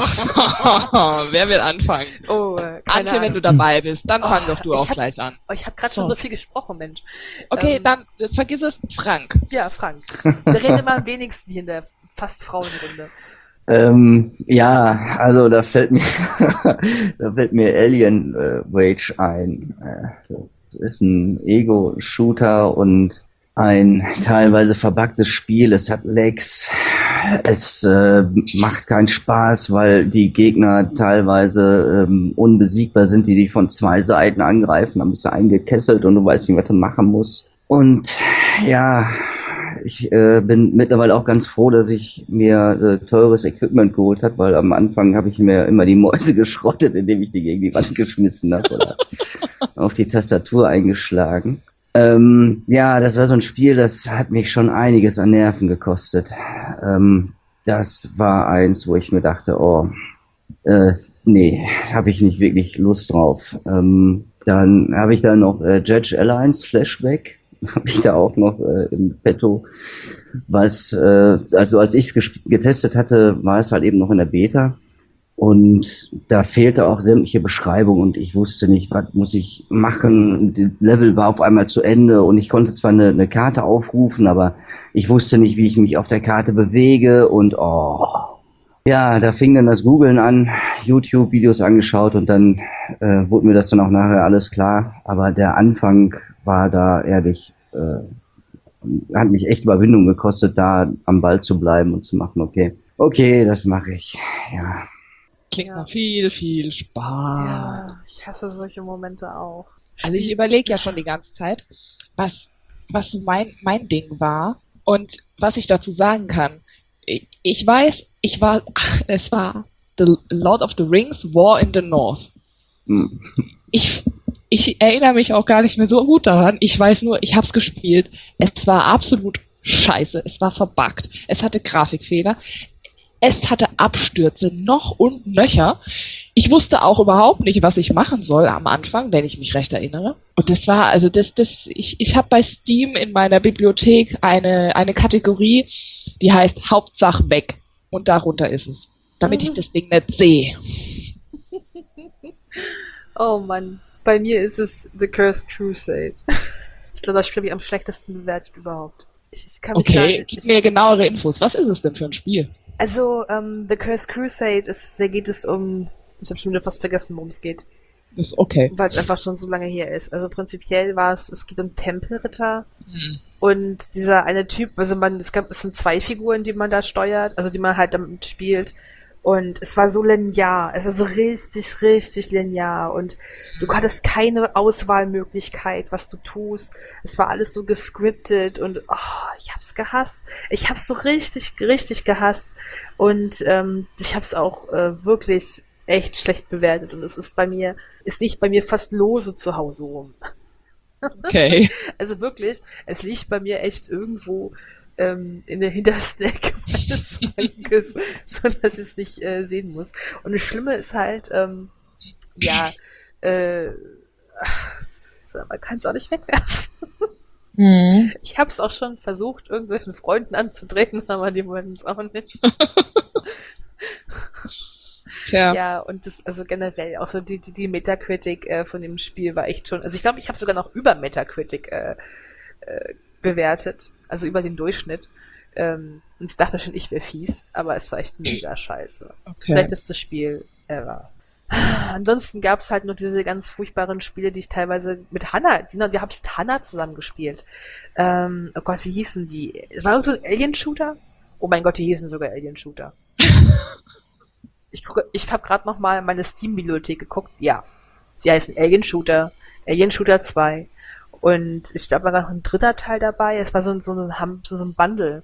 Speaker 5: Wer will anfangen?
Speaker 4: Oh, keine
Speaker 5: Antje, wenn
Speaker 4: Ahnung.
Speaker 5: du dabei bist, dann fang
Speaker 4: Oh,
Speaker 5: doch du
Speaker 4: ich
Speaker 5: auch
Speaker 4: hab-
Speaker 5: gleich an.
Speaker 4: Oh, ich habe gerade schon so viel gesprochen, Mensch.
Speaker 5: Okay,
Speaker 4: Ähm,
Speaker 5: dann vergiss es, Frank.
Speaker 4: Ja, Frank. Der redet immer am wenigsten hier in der fast Frauenrunde.
Speaker 2: Ja, also da fällt mir, da fällt mir Alien Rage ein. Das ist ein Ego-Shooter und ein teilweise verbuggtes Spiel. Es hat Lags. Es macht keinen Spaß, weil die Gegner teilweise unbesiegbar sind, die dich von 2 Seiten angreifen. Dann bist du eingekesselt und du weißt nicht, was du machen musst. Und ja, ich bin mittlerweile auch ganz froh, dass ich mir teures Equipment geholt habe, weil am Anfang habe ich mir immer die Mäuse geschrottet, indem ich die gegen die Wand geschmissen habe oder auf die Tastatur eingeschlagen. Ja, das war so ein Spiel, das hat mich schon einiges an Nerven gekostet. Das war eins, wo ich mir dachte, nee, habe ich nicht wirklich Lust drauf. Dann habe ich da noch Judge Alliance Flashback, habe ich da auch noch im Petto. Was, also als ich es getestet hatte, war es halt eben noch in der Beta. Und da fehlte auch sämtliche Beschreibung und ich wusste nicht, was muss ich machen. Das Level war auf einmal zu Ende und ich konnte zwar eine Karte aufrufen, aber ich wusste nicht, wie ich mich auf der Karte bewege und ja, da fing dann das Googlen an, YouTube-Videos angeschaut und dann wurde mir das dann auch nachher alles klar. Aber der Anfang war da ehrlich, hat mich echt Überwindung gekostet, da am Ball zu bleiben und zu machen, okay, das mache ich, ja.
Speaker 5: Klingt
Speaker 4: Ja.
Speaker 5: nach viel, viel Spaß.
Speaker 4: Ja, ich hasse solche Momente auch.
Speaker 5: Also ich überlege ja schon die ganze Zeit, was so mein Ding war und was ich dazu sagen kann. Ich weiß, es war The Lord of the Rings, War in the North.
Speaker 2: Hm.
Speaker 5: Ich erinnere mich auch gar nicht mehr so gut daran. Ich weiß nur, ich habe es gespielt. Es war absolut scheiße. Es war verbuggt. Es hatte Grafikfehler. Es hatte Abstürze noch und nöcher. Ich wusste auch überhaupt nicht, was ich machen soll am Anfang, wenn ich mich recht erinnere. Und das war, also ich habe bei Steam in meiner Bibliothek eine Kategorie, die heißt Hauptsache weg. Und darunter ist es. Damit ich das Ding nicht sehe.
Speaker 4: Oh Mann. Bei mir ist es The Cursed Crusade. Ich glaube, das Spiel habe ich am schlechtesten bewertet überhaupt. Ich kann mich gar
Speaker 5: Okay,
Speaker 4: nicht,
Speaker 5: gib mir genauere Infos. Was ist es denn für ein Spiel?
Speaker 4: Also, The Cursed Crusade, da geht es um, ich habe schon wieder fast vergessen, worum es geht,
Speaker 5: Ist okay.
Speaker 4: weil es einfach schon so lange her ist. Also prinzipiell es geht um Tempelritter
Speaker 5: Hm.
Speaker 4: und dieser eine Typ, also es sind 2 Figuren, die man da steuert, also die man halt damit spielt. Und es war so linear, es war so richtig, richtig linear und du hattest keine Auswahlmöglichkeit, was du tust. Es war alles so gescriptet und ich hab's gehasst. Ich hab's so richtig, richtig gehasst und ich hab's auch wirklich echt schlecht bewertet und es liegt bei mir fast lose zu Hause rum.
Speaker 5: Okay.
Speaker 4: Also wirklich, es liegt bei mir echt irgendwo in der hintersten Ecke meines Schrankes, so dass ich es nicht sehen muss. Und das Schlimme ist halt, man kann es auch nicht wegwerfen.
Speaker 5: Hm.
Speaker 4: Ich habe es auch schon versucht, irgendwelchen Freunden anzudrehen, aber die wollen es auch nicht.
Speaker 5: Tja.
Speaker 4: Ja, und also generell, auch so die Metacritic von dem Spiel war echt schon, also ich glaube, ich habe sogar noch über Metacritic bewertet, also über den Durchschnitt. Und ich dachte schon, ich wäre fies, aber es war echt mega scheiße.
Speaker 5: Okay.
Speaker 4: Schlechteste Spiel ever. Ansonsten gab es halt nur diese ganz furchtbaren Spiele, die ich teilweise mit Hannah, die habe ich mit Hannah zusammen gespielt. Oh Gott, wie hießen die? War das so ein Alien-Shooter? Oh mein Gott, die hießen sogar Alien-Shooter. Ich habe gerade noch mal meine Steam-Bibliothek geguckt. Ja, sie heißen Alien-Shooter, Alien-Shooter 2. Und ich glaube, da war noch ein 3. Teil dabei. Es war so ein Bundle.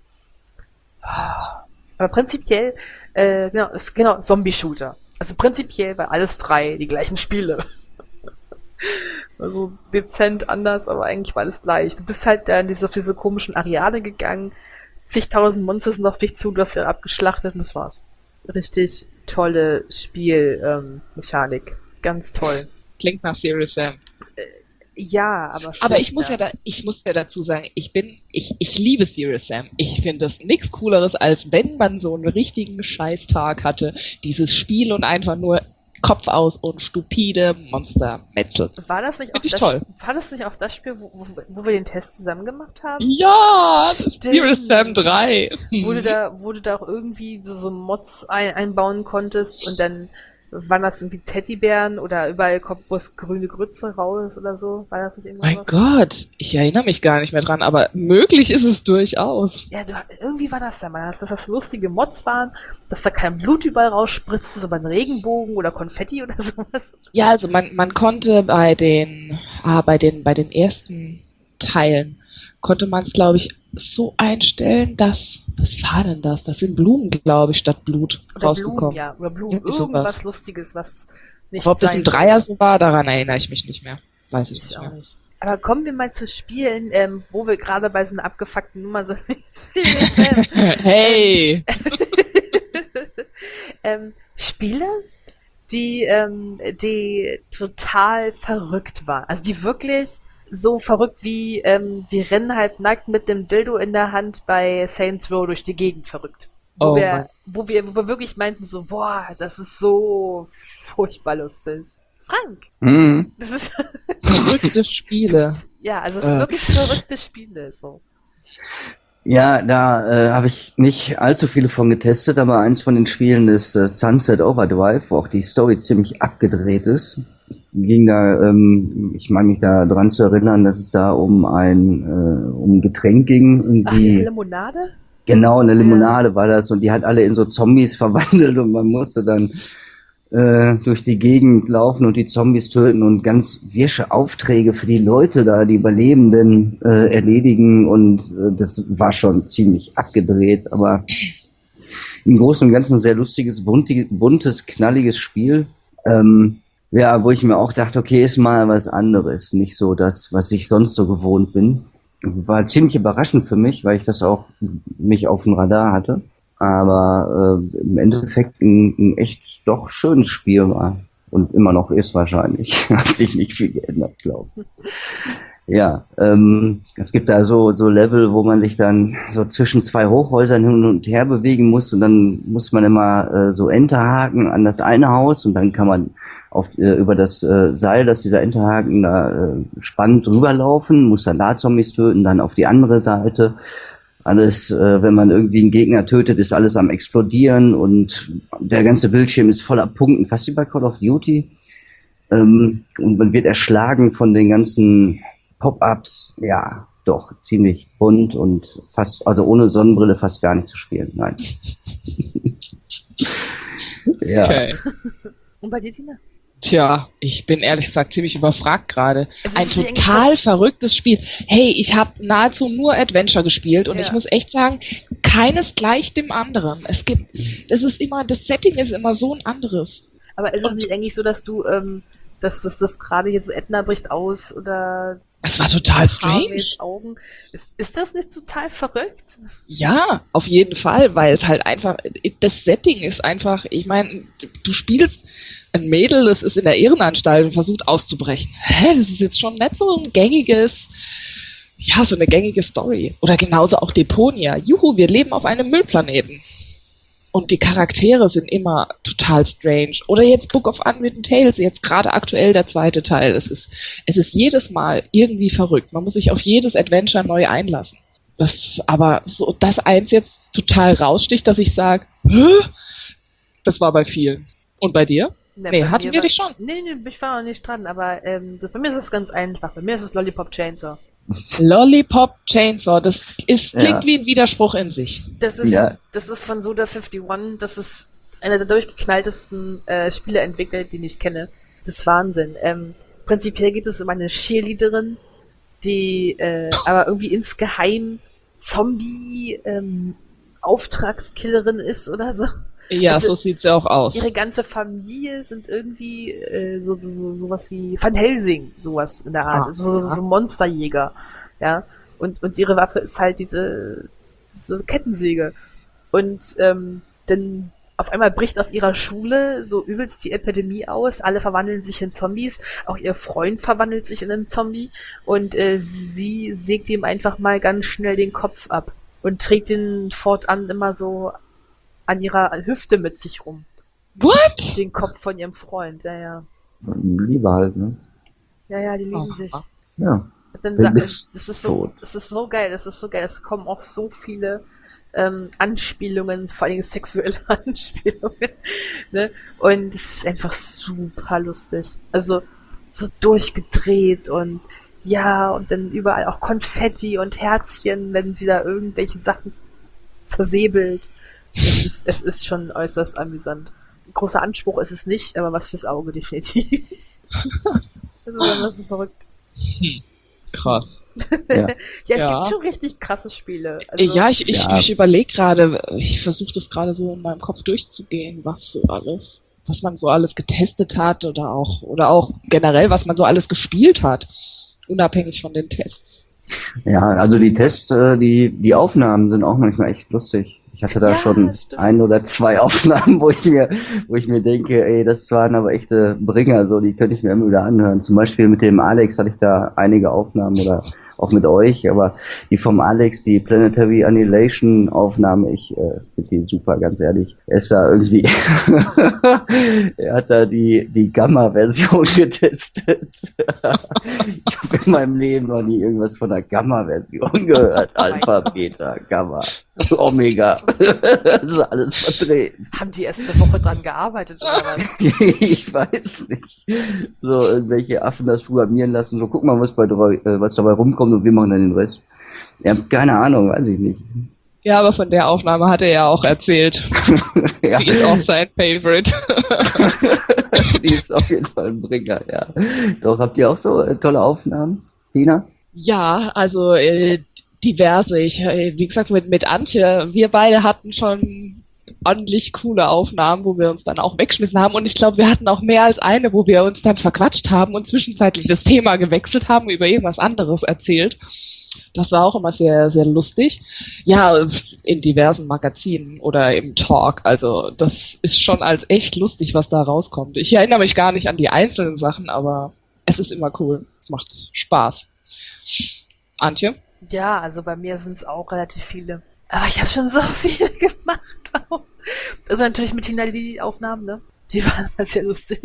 Speaker 4: Aber prinzipiell, genau, Zombie-Shooter. Also prinzipiell war alles 3 die gleichen Spiele. Also dezent anders, aber eigentlich war alles gleich. Du bist halt da auf diese komischen Areale gegangen, zigtausend Monster sind auf dich zu, du hast ja abgeschlachtet und das war's. Richtig tolle Spielmechanik. Ganz toll.
Speaker 5: Klingt nach Serious Sam.
Speaker 4: Ja, aber
Speaker 5: Aber ich
Speaker 4: schlechter.
Speaker 5: muss ja dazu sagen, ich liebe Serious Sam. Ich finde das nichts Cooleres, als wenn man so einen richtigen Scheißtag hatte, dieses Spiel und einfach nur Kopf aus und stupide Monster metzelt.
Speaker 4: War das nicht
Speaker 5: Find ich toll.
Speaker 4: War das nicht auch das Spiel, wo wir den Test zusammen gemacht haben?
Speaker 5: Ja,
Speaker 4: Stimmt.
Speaker 5: Serious Sam 3.
Speaker 4: Wo du da auch irgendwie so Mods einbauen konntest und dann waren das irgendwie Teddybären oder überall kommt bloß grüne Grütze raus oder so? War das nicht irgendwas?
Speaker 5: Mein Gott, ich erinnere mich gar nicht mehr dran, aber möglich ist es durchaus.
Speaker 4: Ja, irgendwie war das da mal, dass das lustige Mods waren, dass da kein Blut überall rausspritzt, aber ein Regenbogen oder Konfetti oder sowas.
Speaker 5: Ja, also man konnte bei den ersten Teilen konnte man es, glaube ich, so einstellen, dass, was war denn das? Das sind Blumen, glaube ich, statt Blut
Speaker 4: Oder
Speaker 5: rausgekommen.
Speaker 4: Blumen, ja. Oder Blumen.
Speaker 5: Irgendwie sowas.
Speaker 4: Irgendwas Lustiges, was nicht
Speaker 5: Ob das im
Speaker 4: sein
Speaker 5: Dreier
Speaker 4: sollte.
Speaker 5: so war, daran erinnere ich mich nicht mehr. Weiß ich
Speaker 4: Ich
Speaker 5: nicht
Speaker 4: auch
Speaker 5: mehr.
Speaker 4: nicht. Aber kommen wir mal zu Spielen, wo wir gerade bei so einer abgefuckten Nummer sind. Serious Sam.
Speaker 5: Hey!
Speaker 4: Spiele, die total verrückt waren. Also die wirklich so verrückt wie wir rennen halt nackt mit dem Dildo in der Hand bei Saints Row durch die Gegend verrückt. Wo
Speaker 5: Oh
Speaker 4: wir wirklich meinten so, boah, das ist so furchtbar lustig. Frank,
Speaker 2: Mhm.
Speaker 4: das ist
Speaker 5: Verrückte Spiele.
Speaker 4: ja, also wirklich verrückte Spiele so.
Speaker 2: Ja, da habe ich nicht allzu viele von getestet, aber eins von den Spielen ist Sunset Overdrive, wo auch die Story ziemlich abgedreht ist. Ging da, ich meine mich da dran zu erinnern, dass es da um ein Getränk ging.
Speaker 4: Ach, diese
Speaker 2: Irgendwie,
Speaker 4: Limonade?
Speaker 2: genau, eine Limonade war das und die hat alle in so Zombies verwandelt und man musste dann durch die Gegend laufen und die Zombies töten und ganz wirsche Aufträge für die Leute da, die Überlebenden erledigen und das war schon ziemlich abgedreht, aber im Großen und Ganzen ein sehr lustiges, buntes, knalliges Spiel. Ja, wo ich mir auch dachte, okay, ist mal was anderes, nicht so das, was ich sonst so gewohnt bin. War ziemlich überraschend für mich, weil ich das auch nicht auf dem Radar hatte. Aber im Endeffekt ein echt doch schönes Spiel war. Und immer noch ist wahrscheinlich. Hat sich nicht viel geändert, glaube ich. Ja, es gibt da so Level, wo man sich dann so zwischen zwei Hochhäusern hin und her bewegen muss. Und dann muss man immer so Enterhaken an das eine Haus. Und dann kann man über das Seil, das dieser Enterhaken da spannt, rüberlaufen, muss dann da Zombies töten, dann auf die andere Seite. Alles, wenn man irgendwie einen Gegner tötet, ist alles am explodieren und der ganze Bildschirm ist voller Punkten, fast wie bei Call of Duty. Und man wird erschlagen von den ganzen Pop-ups. Ja, doch, ziemlich bunt und fast, also ohne Sonnenbrille fast gar nicht zu spielen. Nein. Ja.
Speaker 5: Okay.
Speaker 4: Und bei dir, Tina?
Speaker 5: Tja, ich bin ehrlich gesagt ziemlich überfragt gerade.
Speaker 4: Es
Speaker 5: Ein
Speaker 4: ist dir
Speaker 5: total verrücktes Spiel. Hey, ich habe nahezu nur Adventure gespielt und
Speaker 4: Ja.
Speaker 5: ich muss echt sagen, keines gleicht dem anderen. Das Setting ist immer so ein anderes.
Speaker 4: Aber ist es nicht eigentlich so, dass du, dass das gerade hier so Edna bricht aus oder
Speaker 5: Es war total
Speaker 4: Harveys
Speaker 5: strange.
Speaker 4: Augen? Ist das nicht total verrückt?
Speaker 5: Ja, auf jeden Fall, weil es halt einfach, das Setting ist einfach, ich meine, du spielst ein Mädel, das ist in der Irrenanstalt und versucht auszubrechen. Das ist jetzt schon nicht so ein gängiges, ja, so eine gängige Story. Oder genauso auch Deponia. Juhu, wir leben auf einem Müllplaneten. Und die Charaktere sind immer total strange. Oder jetzt Book of Unwritten Tales, jetzt gerade aktuell der zweite Teil. Es ist jedes Mal irgendwie verrückt. Man muss sich auf jedes Adventure neu einlassen. Aber so, das eins jetzt total raussticht, dass ich sage, das war bei vielen. Und bei dir? Nee,
Speaker 4: bei
Speaker 5: hatten
Speaker 4: mir
Speaker 5: wir dich schon.
Speaker 4: Nee, ich war noch nicht dran, aber bei mir ist es ganz einfach. Bei mir ist es Lollipop Chainsaw.
Speaker 5: Lollipop Chainsaw, klingt
Speaker 2: Ja.
Speaker 5: wie ein Widerspruch in sich.
Speaker 4: Das ist,
Speaker 2: Ja.
Speaker 4: das ist von Suda51, das ist einer der durchgeknalltesten Spieleentwickler, den ich kenne. Das ist Wahnsinn. Prinzipiell geht es um eine Cheerleaderin, die aber irgendwie insgeheim Zombie Auftragskillerin ist oder so.
Speaker 5: Ja,
Speaker 4: Also,
Speaker 5: so sieht's ja auch aus.
Speaker 4: Ihre ganze Familie sind irgendwie sowas wie Van Helsing, sowas in der Art. So Monsterjäger. Ja. Und ihre Waffe ist halt diese Kettensäge. Und dann auf einmal bricht auf ihrer Schule so übelst die Epidemie aus. Alle verwandeln sich in Zombies. Auch ihr Freund verwandelt sich in einen Zombie. Und sie sägt ihm einfach mal ganz schnell den Kopf ab. Und trägt ihn fortan immer so an ihrer Hüfte mit sich rum.
Speaker 5: What?
Speaker 4: Den Kopf von ihrem Freund, ja.
Speaker 2: Liebe halt, ne?
Speaker 4: Ja, die lieben
Speaker 5: Aha.
Speaker 4: sich.
Speaker 2: Ja.
Speaker 4: Dann
Speaker 2: Du bist
Speaker 4: das ist
Speaker 2: tot.
Speaker 4: so geil. Es kommen auch so viele Anspielungen, vor allem sexuelle Anspielungen. Ne? Und es ist einfach super lustig. Also so durchgedreht und ja, und dann überall auch Konfetti und Herzchen, wenn sie da irgendwelche Sachen zersäbelt. Es ist schon äußerst amüsant. Ein großer Anspruch ist es nicht, aber was fürs Auge definitiv. Das ist einfach so verrückt.
Speaker 5: Krass.
Speaker 2: Ja.
Speaker 4: Ja, es
Speaker 5: Ja.
Speaker 4: gibt schon richtig krasse Spiele. Also,
Speaker 5: Ja, ich
Speaker 2: Ja.
Speaker 5: überlege gerade, ich versuche das gerade so in meinem Kopf durchzugehen, was man so alles getestet hat oder auch generell, was man so alles gespielt hat, unabhängig von den Tests.
Speaker 2: Ja, also die Tests, die Aufnahmen sind auch manchmal echt lustig. Ich hatte da
Speaker 4: Ja,
Speaker 2: schon
Speaker 4: stimmt.
Speaker 2: 1 oder 2 Aufnahmen, wo ich mir denke, ey, das waren aber echte Bringer, so, die könnte ich mir immer wieder anhören. Zum Beispiel mit dem Alex hatte ich da einige Aufnahmen oder auch mit euch, aber die vom Alex, die Planetary Annihilation Aufnahme, ich finde die super, ganz ehrlich. Er ist da irgendwie, er hat da die Gamma-Version getestet. Ich habe in meinem Leben noch nie irgendwas von der Gamma-Version gehört.
Speaker 4: Oh mein
Speaker 2: Alpha,
Speaker 4: Gott.
Speaker 2: Beta, Gamma, Omega. Das ist alles vertreten.
Speaker 4: haben die erst eine Woche dran gearbeitet oder was?
Speaker 2: Ich weiß nicht. So, irgendwelche Affen das programmieren lassen. So, guck mal, was dabei rumkommt und wir machen dann den Rest. Ja, keine Ahnung, weiß ich nicht.
Speaker 5: Ja, aber von der Aufnahme hat er ja auch erzählt.
Speaker 2: Ja.
Speaker 5: Die ist auch sein Favorite.
Speaker 2: Die ist auf jeden Fall ein Bringer, ja. Doch, habt ihr auch so tolle Aufnahmen, Tina?
Speaker 5: Ja, also diverse. Wie gesagt, mit Antje, wir beide hatten schon ordentlich coole Aufnahmen, wo wir uns dann auch weggeschmissen haben. Und ich glaube, wir hatten auch mehr als eine, wo wir uns dann verquatscht haben und zwischenzeitlich das Thema gewechselt haben, über irgendwas anderes erzählt. Das war auch immer sehr, sehr lustig. Ja, in diversen Magazinen oder im Talk. Also das ist schon als echt lustig, was da rauskommt. Ich erinnere mich gar nicht an die einzelnen Sachen, aber es ist immer cool. Es macht Spaß. Antje?
Speaker 4: Ja, also bei mir sind es auch relativ viele. Aber ich habe schon so viel gemacht auch. Also natürlich mit Tina die Aufnahmen, ne? Die waren immer sehr lustig.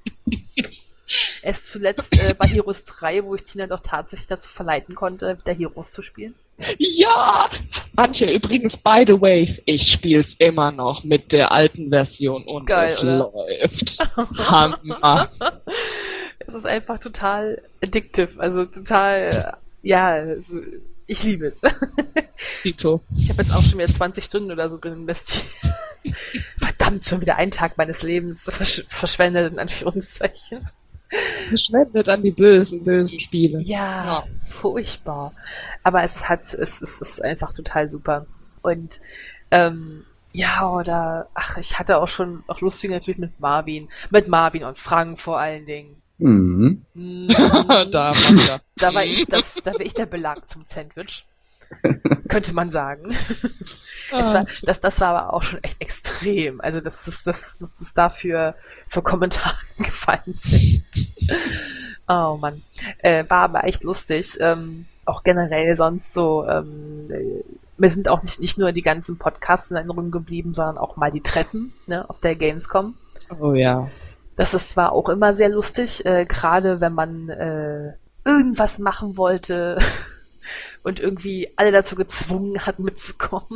Speaker 4: Erst zuletzt bei Heroes 3, wo ich Tina doch tatsächlich dazu verleiten konnte, wieder Heroes zu spielen.
Speaker 5: Ja! Antje, übrigens, by the way, ich spiel's immer noch mit der alten Version und
Speaker 4: Geil,
Speaker 5: es
Speaker 4: oder?
Speaker 5: läuft. Hammer.
Speaker 4: Es ist einfach total addictive, also total, ja, also, ich liebe es.
Speaker 5: Tito.
Speaker 4: Ich habe jetzt auch schon wieder 20 Stunden oder so drin investiert. Verdammt, schon wieder einen Tag meines Lebens verschwendet, in Anführungszeichen.
Speaker 5: Verschwendet an die bösen Spiele.
Speaker 4: Ja, furchtbar. Aber es ist einfach total super. Und ja, oder ich hatte auch schon auch lustige natürlich mit Marvin und Frank vor allen Dingen.
Speaker 2: Mhm.
Speaker 5: Da macht er.
Speaker 4: Da war ich der Belag zum Sandwich. Könnte man sagen. Das war aber auch schon echt extrem. Also, das dafür für Kommentare gefallen sind. Oh Mann. War aber echt lustig. Auch generell sonst so, mir sind auch nicht nur die ganzen Podcasts in Erinnerung geblieben, sondern auch mal die Treffen, ne, auf der Gamescom.
Speaker 5: Oh ja.
Speaker 4: War auch immer sehr lustig, gerade wenn man irgendwas machen wollte und irgendwie alle dazu gezwungen hat, mitzukommen.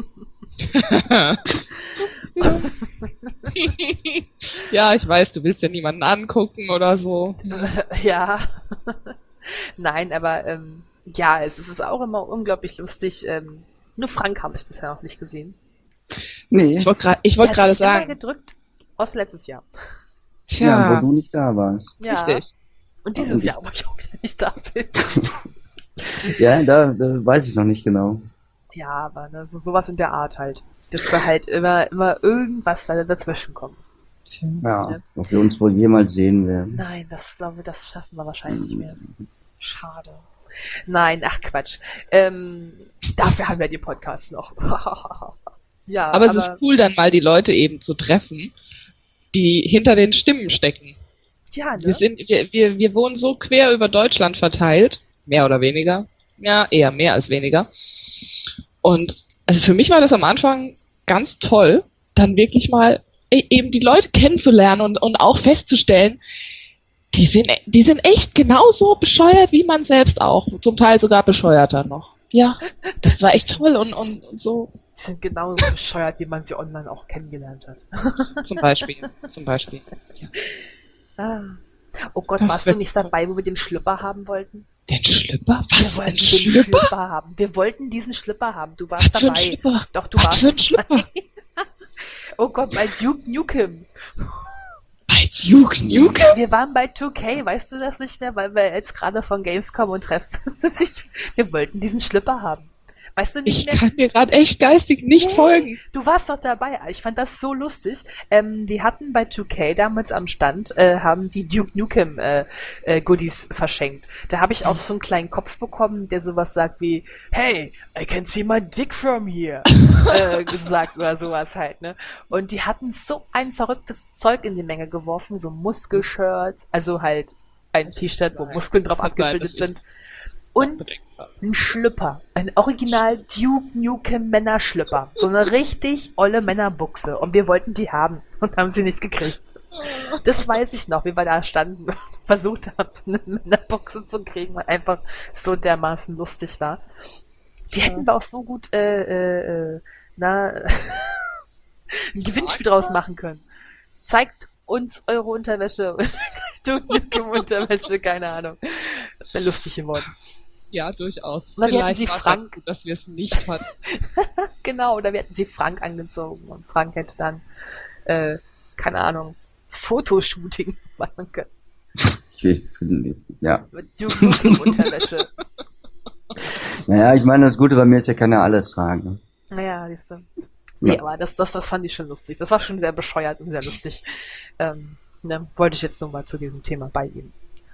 Speaker 5: Ja, ich weiß, du willst ja niemanden angucken oder so.
Speaker 4: Ja. Nein, aber ja, es ist auch immer unglaublich lustig. Nur Frank habe ich bisher noch nicht gesehen.
Speaker 2: Nee,
Speaker 5: Ich wollte
Speaker 4: Der
Speaker 5: gerade
Speaker 4: hat sich immer
Speaker 5: sagen.
Speaker 4: gedrückt aus letztes Jahr.
Speaker 2: ja, wo
Speaker 5: Tja,
Speaker 2: du nicht da warst.
Speaker 4: Ja.
Speaker 5: richtig.
Speaker 4: Und dieses Jahr, wo ich auch wieder nicht da bin.
Speaker 2: Ja, da weiß ich noch nicht genau.
Speaker 4: Ja, aber ne, sowas in der Art halt. Dass da halt immer irgendwas da dazwischen kommt.
Speaker 5: Tja.
Speaker 2: Ja, ob wir uns wohl jemals sehen werden.
Speaker 4: Nein, das schaffen wir wahrscheinlich nicht mehr. Schade. Nein, ach Quatsch. Dafür haben wir die Podcasts noch. Ja,
Speaker 5: Aber es ist cool, dann mal die Leute eben zu treffen, die hinter den Stimmen stecken.
Speaker 4: ja, ne?
Speaker 5: Wir wohnen so quer über Deutschland verteilt, mehr oder weniger. Ja, eher mehr als weniger. Und also für mich war das am Anfang ganz toll, dann wirklich mal eben die Leute kennenzulernen und auch festzustellen, die sind echt genauso bescheuert wie man selbst auch. Zum Teil sogar bescheuerter noch. Ja, das war echt toll und so.
Speaker 4: Die sind genauso bescheuert, wie man sie online auch kennengelernt hat.
Speaker 5: Zum Beispiel.
Speaker 4: Ah. Oh Gott,
Speaker 5: Das
Speaker 4: warst du
Speaker 5: wird
Speaker 4: nicht dabei, wo wir den Schlüpper haben wollten?
Speaker 5: Den Schlüpper?
Speaker 4: Wir
Speaker 5: Was für
Speaker 4: wollten
Speaker 5: ein
Speaker 4: den
Speaker 5: Schlüpper?
Speaker 4: Schlüpper haben. Wir wollten diesen Schlüpper haben. Du warst
Speaker 5: Was für ein
Speaker 4: dabei.
Speaker 5: Schlüpper?
Speaker 4: Doch, du
Speaker 5: Was
Speaker 4: warst
Speaker 5: für ein Schlüpper?
Speaker 4: Oh Gott, bei Duke Nukem.
Speaker 5: Bei Duke Nukem?
Speaker 4: Wir waren bei 2K, weißt du das nicht mehr? Weil wir jetzt gerade von Gamescom und Treffen wir wollten diesen Schlüpper haben. Weißt du nicht
Speaker 5: Ich
Speaker 4: mehr?
Speaker 5: kann mir gerade echt geistig nicht folgen.
Speaker 4: Du warst doch dabei. Ich fand das so lustig. Die hatten bei 2K damals am Stand, haben die Duke Nukem Goodies verschenkt. Da habe ich auch so einen kleinen Kopf bekommen, der sowas sagt wie, hey, I can see my dick from here. Gesagt oder sowas halt, ne? Und die hatten so ein verrücktes Zeug in die Menge geworfen, so Muskelshirts, also halt ein T-Shirt, wo Muskeln drauf
Speaker 5: Kann sein,
Speaker 4: abgebildet
Speaker 5: das ist
Speaker 4: sind. Und ein Schlüpper. Ein Original Duke Nukem Männerschlüpper. So eine richtig olle Männerbuchse. Und wir wollten die haben und haben sie nicht gekriegt. Das weiß ich noch, wie wir da standen und versucht haben, eine Männerbuchse zu kriegen, weil einfach so dermaßen lustig war. Die hätten wir auch so gut ein Gewinnspiel draus machen können. Zeigt uns eure Unterwäsche und Duke Nukem Unterwäsche, keine Ahnung. Das wäre lustig geworden.
Speaker 5: Ja, durchaus.
Speaker 4: Oder wir hätten
Speaker 5: Vielleicht
Speaker 4: sie
Speaker 5: war es
Speaker 4: Frank-
Speaker 5: ganz gut, dass wir es nicht hatten.
Speaker 4: Genau, oder wir hätten sie Frank angezogen und Frank hätte dann, keine Ahnung, Fotoshooting machen können.
Speaker 2: Ja.
Speaker 4: Mit Duke Nukem Unterwäsche.
Speaker 2: Naja, ich meine, das Gute bei mir ist, er kann ja alles tragen. Ne?
Speaker 4: Naja, siehst du. Nee,
Speaker 2: Ja.
Speaker 4: aber das fand ich schon lustig. Das war schon sehr bescheuert und sehr lustig. Wollte ich jetzt nur mal zu diesem Thema beigeben.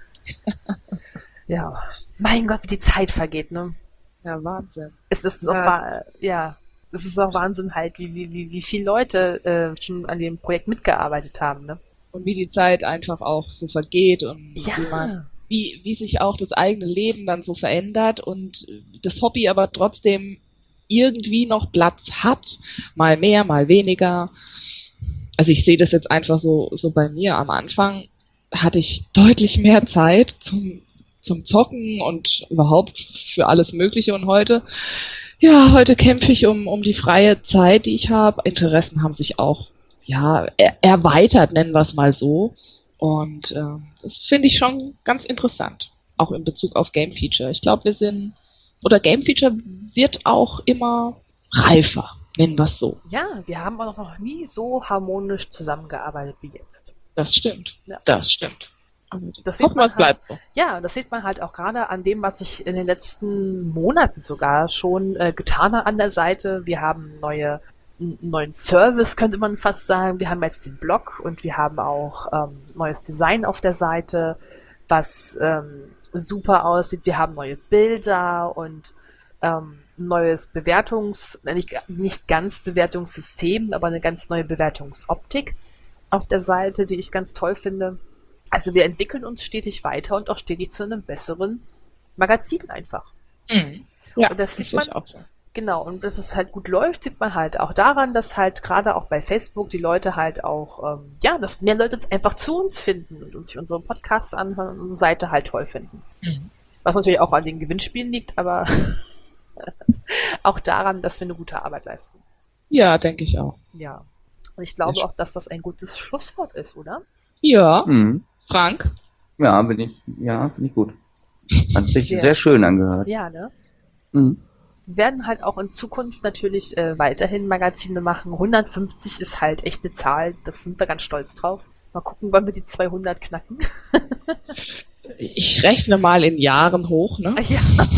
Speaker 4: Ja. Mein Gott, wie die Zeit vergeht, ne?
Speaker 5: Ja, Wahnsinn.
Speaker 4: Es ist auch, es ist auch Wahnsinn halt, wie viele Leute schon an dem Projekt mitgearbeitet haben, ne?
Speaker 5: Und wie die Zeit einfach auch so vergeht und
Speaker 4: Ja.
Speaker 5: wie sich auch das eigene Leben dann so verändert und das Hobby aber trotzdem irgendwie noch Platz hat, mal mehr, mal weniger. Also ich sehe das jetzt einfach so bei mir. Am Anfang hatte ich deutlich mehr Zeit zum Zocken und überhaupt für alles Mögliche und heute kämpfe ich um die freie Zeit, die ich habe. Interessen haben sich auch erweitert, nennen wir es mal so. Und das finde ich schon ganz interessant, auch in Bezug auf Game Feature. Ich glaube, Game Feature wird auch immer reifer, nennen wir es so.
Speaker 4: Ja, wir haben auch noch nie so harmonisch zusammengearbeitet wie jetzt.
Speaker 5: Das stimmt.
Speaker 4: Ja.
Speaker 5: Das stimmt. Aber
Speaker 4: Das sieht
Speaker 5: hoffen wir,
Speaker 4: man
Speaker 5: es bleibt so.
Speaker 4: Ja, das sieht man halt auch gerade an dem, was sich in den letzten Monaten sogar schon getan hat an der Seite. Wir haben einen neuen Service, könnte man fast sagen. Wir haben jetzt den Blog und wir haben auch neues Design auf der Seite, was super aussieht. Wir haben neue Bilder und neues nicht ganz Bewertungssystem, aber eine ganz neue Bewertungsoptik auf der Seite, die ich ganz toll finde. Also wir entwickeln uns stetig weiter und auch stetig zu einem besseren Magazin einfach.
Speaker 5: Mhm. Ja,
Speaker 4: Und das sieht
Speaker 5: sehe ich
Speaker 4: man-
Speaker 5: auch so.
Speaker 4: Genau, und dass es halt gut läuft, sieht man halt auch daran, dass halt gerade auch bei Facebook die Leute halt auch, dass mehr Leute einfach zu uns finden und uns sich unsere Podcasts anhören und unsere Seite halt toll finden.
Speaker 5: Mhm.
Speaker 4: Was natürlich auch an den Gewinnspielen liegt, aber auch daran, dass wir eine gute Arbeit leisten.
Speaker 5: Ja, denke ich auch.
Speaker 4: Ja. Und ich glaube
Speaker 5: Sehr
Speaker 4: auch, dass das ein gutes Schlusswort ist, oder?
Speaker 5: Ja,
Speaker 2: Mhm.
Speaker 5: Frank?
Speaker 2: Ja, finde ich gut. Hat sich
Speaker 4: Sehr
Speaker 2: sehr schön angehört.
Speaker 4: Ja, ne?
Speaker 2: Mhm.
Speaker 4: Wir werden halt auch in Zukunft natürlich weiterhin Magazine machen. 150 ist halt echt eine Zahl, das sind wir ganz stolz drauf. Mal gucken, wann wir die 200 knacken.
Speaker 5: Ich rechne mal in Jahren hoch, ne?
Speaker 4: Ja.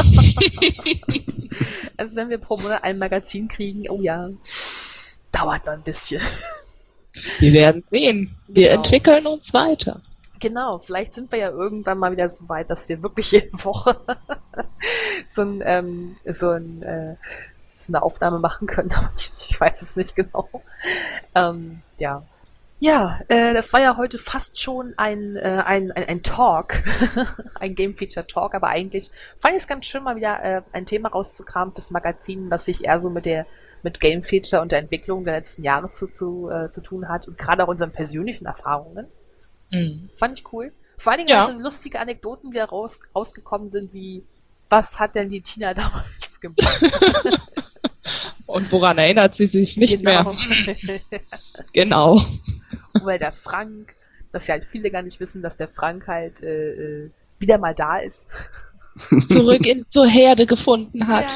Speaker 4: Also wenn wir pro Monat ein Magazin kriegen, oh ja, dauert noch ein bisschen.
Speaker 5: Wir werden sehen. Wir
Speaker 4: Genau.
Speaker 5: entwickeln uns weiter.
Speaker 4: Genau, vielleicht sind wir ja irgendwann mal wieder so weit, dass wir wirklich jede Woche so eine Aufnahme machen können. Aber ich weiß es nicht genau. Ja. Ja, das war ja heute fast schon ein Talk, ein Game Feature Talk, aber eigentlich fand ich es ganz schön, mal wieder ein Thema rauszukramen fürs Magazin, was sich eher so mit Game Feature und der Entwicklung der letzten Jahre zu tun hat und gerade auch unseren persönlichen Erfahrungen.
Speaker 5: Mhm.
Speaker 4: Fand ich cool. Vor allen Dingen,
Speaker 5: Ja.
Speaker 4: weil so lustige Anekdoten wieder rausgekommen sind, wie was hat denn die Tina damals gemacht?
Speaker 5: Und woran erinnert sie sich nicht
Speaker 4: Genau.
Speaker 5: mehr? Genau.
Speaker 4: Weil der Frank, dass ja halt viele gar nicht wissen, dass der Frank halt wieder mal da ist.
Speaker 5: Zurück zur Herde gefunden hat.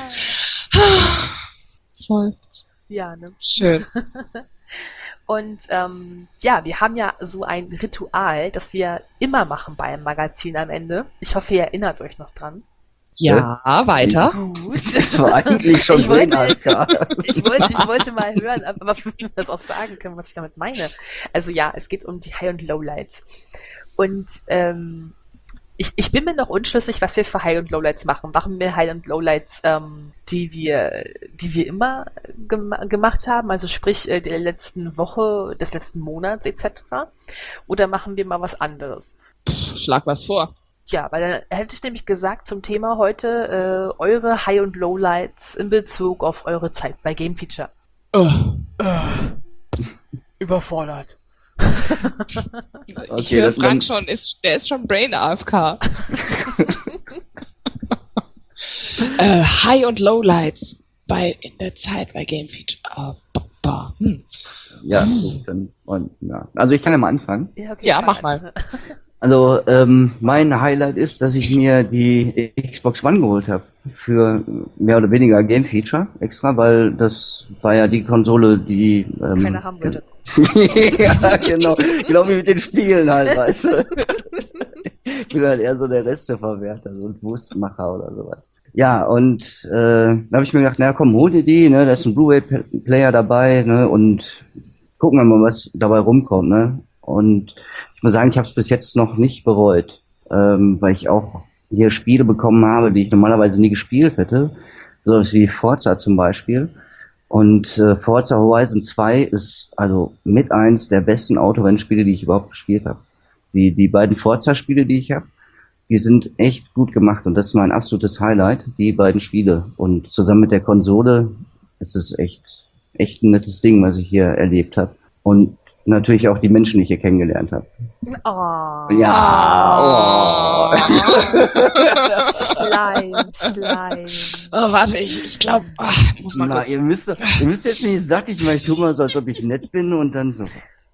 Speaker 5: So,
Speaker 4: Ja, ne?
Speaker 5: schön.
Speaker 4: Und wir haben ja so ein Ritual, das wir immer machen bei einem Magazin am Ende. Ich hoffe, ihr erinnert euch noch dran.
Speaker 5: Ja, weiter.
Speaker 4: Gut.
Speaker 2: Das war eigentlich schon
Speaker 4: Ich wollte-
Speaker 2: AFK.
Speaker 4: Ich wollte mal hören, aber wenn wir das auch sagen können, was ich damit meine. Also ja, es geht um die High- und Lowlights. Und ich bin mir noch unschlüssig, was wir für High- und Lowlights machen. Machen wir High- und Lowlights, die wir immer gemacht haben, also sprich der letzten Woche, des letzten Monats etc. Oder machen wir mal was anderes?
Speaker 5: Schlag was vor.
Speaker 4: Ja, weil dann hätte ich nämlich gesagt zum Thema heute eure High- und Lowlights in Bezug auf eure Zeit bei Game Feature. Überfordert.
Speaker 5: Ich
Speaker 2: Okay,
Speaker 5: höre
Speaker 2: dann-
Speaker 5: Frank schon, der ist schon Brain AFK. High- und Lowlights in der Zeit bei Game Feature.
Speaker 2: Ja, gut, dann, ja. Also ich kann ja mal anfangen.
Speaker 4: Ja, okay,
Speaker 5: Ja,
Speaker 4: fang
Speaker 5: mach
Speaker 4: an.
Speaker 5: mal.
Speaker 2: Also mein Highlight ist, dass ich mir die Xbox One geholt habe für mehr oder weniger Game Feature extra, weil das war ja die Konsole, die
Speaker 4: Keiner haben wollte.
Speaker 2: ja, genau wie mit den Spielen halt, weißt du. Ich bin halt eher so der Resteverwerter, so ein Wurstmacher oder sowas. Ja, und da habe ich mir gedacht, na komm, hol dir die, ne, da ist ein Blu-ray-Player dabei, ne, und gucken wir mal, was dabei rumkommt, ne. Und ich muss sagen, ich habe es bis jetzt noch nicht bereut, weil ich auch hier Spiele bekommen habe, die ich normalerweise nie gespielt hätte, sowas wie Forza zum Beispiel. Und Forza Horizon 2 ist also mit eins der besten Autorennspiele, die ich überhaupt gespielt habe. Die beiden Forza-Spiele, die ich habe, die sind echt gut gemacht und das ist mein absolutes Highlight, die beiden Spiele. Und zusammen mit der Konsole ist es echt ein nettes Ding, was ich hier erlebt habe. Und natürlich auch die Menschen, die ich hier kennengelernt habe.
Speaker 4: Oh.
Speaker 2: Ja. Oh.
Speaker 4: Schleim.
Speaker 5: Oh, warte, ich glaube, muss mal
Speaker 2: Na,
Speaker 5: kurz.
Speaker 2: ihr müsst jetzt nicht sattig machen, ich tue mal so, als ob ich nett bin und dann so.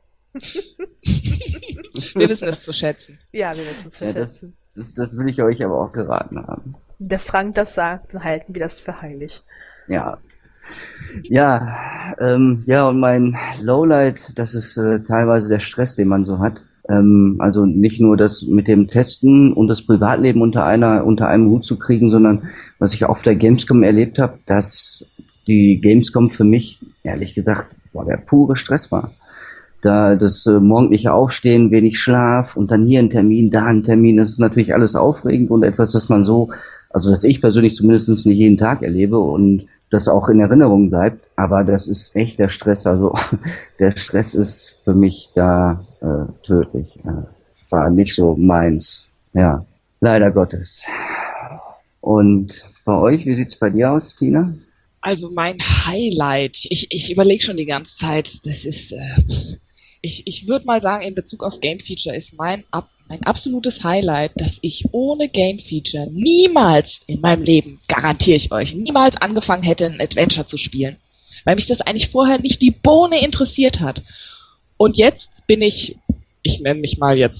Speaker 5: Wir wissen es zu schätzen.
Speaker 4: Ja, wir wissen es zu
Speaker 2: Ja,
Speaker 4: schätzen.
Speaker 2: das will ich euch aber auch geraten haben.
Speaker 4: Wenn der Frank das sagt, dann halten wir das für heilig.
Speaker 2: Ja. Ja, und mein Lowlight, das ist teilweise der Stress, den man so hat. Also nicht nur das mit dem Testen und das Privatleben unter einem Hut zu kriegen, sondern was ich auf der Gamescom erlebt habe, dass die Gamescom für mich, ehrlich gesagt, der pure Stress war. Da das morgendliche Aufstehen, wenig Schlaf und dann hier ein Termin, da ein Termin, das ist natürlich alles aufregend und etwas, das man so, also dass ich persönlich zumindest nicht jeden Tag erlebe und das auch in Erinnerung bleibt, aber das ist echt der Stress, also der Stress ist für mich da tödlich. War nicht so meins, ja, leider Gottes. Und bei euch, wie sieht's bei dir aus, Tina?
Speaker 5: Also mein Highlight, ich überlege schon die ganze Zeit, das ist, ich würde mal sagen, in Bezug auf Game Feature ist mein absolutes Highlight, dass ich ohne Game Feature niemals in meinem Leben, garantiere ich euch, niemals angefangen hätte, ein Adventure zu spielen. Weil mich das eigentlich vorher nicht die Bohne interessiert hat. Und jetzt bin ich nenne mich mal jetzt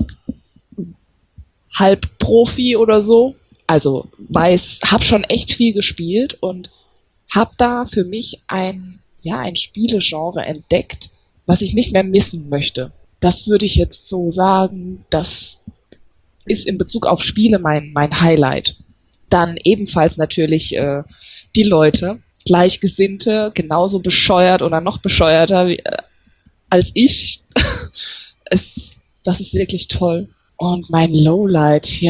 Speaker 5: Halbprofi oder so, also hab schon echt viel gespielt und hab da für mich ein Spielegenre entdeckt, was ich nicht mehr missen möchte. Das würde ich jetzt so sagen, das ist in Bezug auf Spiele mein Highlight. Dann ebenfalls natürlich die Leute, Gleichgesinnte, genauso bescheuert oder noch bescheuerter als ich. Das ist wirklich toll. Und mein Lowlight, ich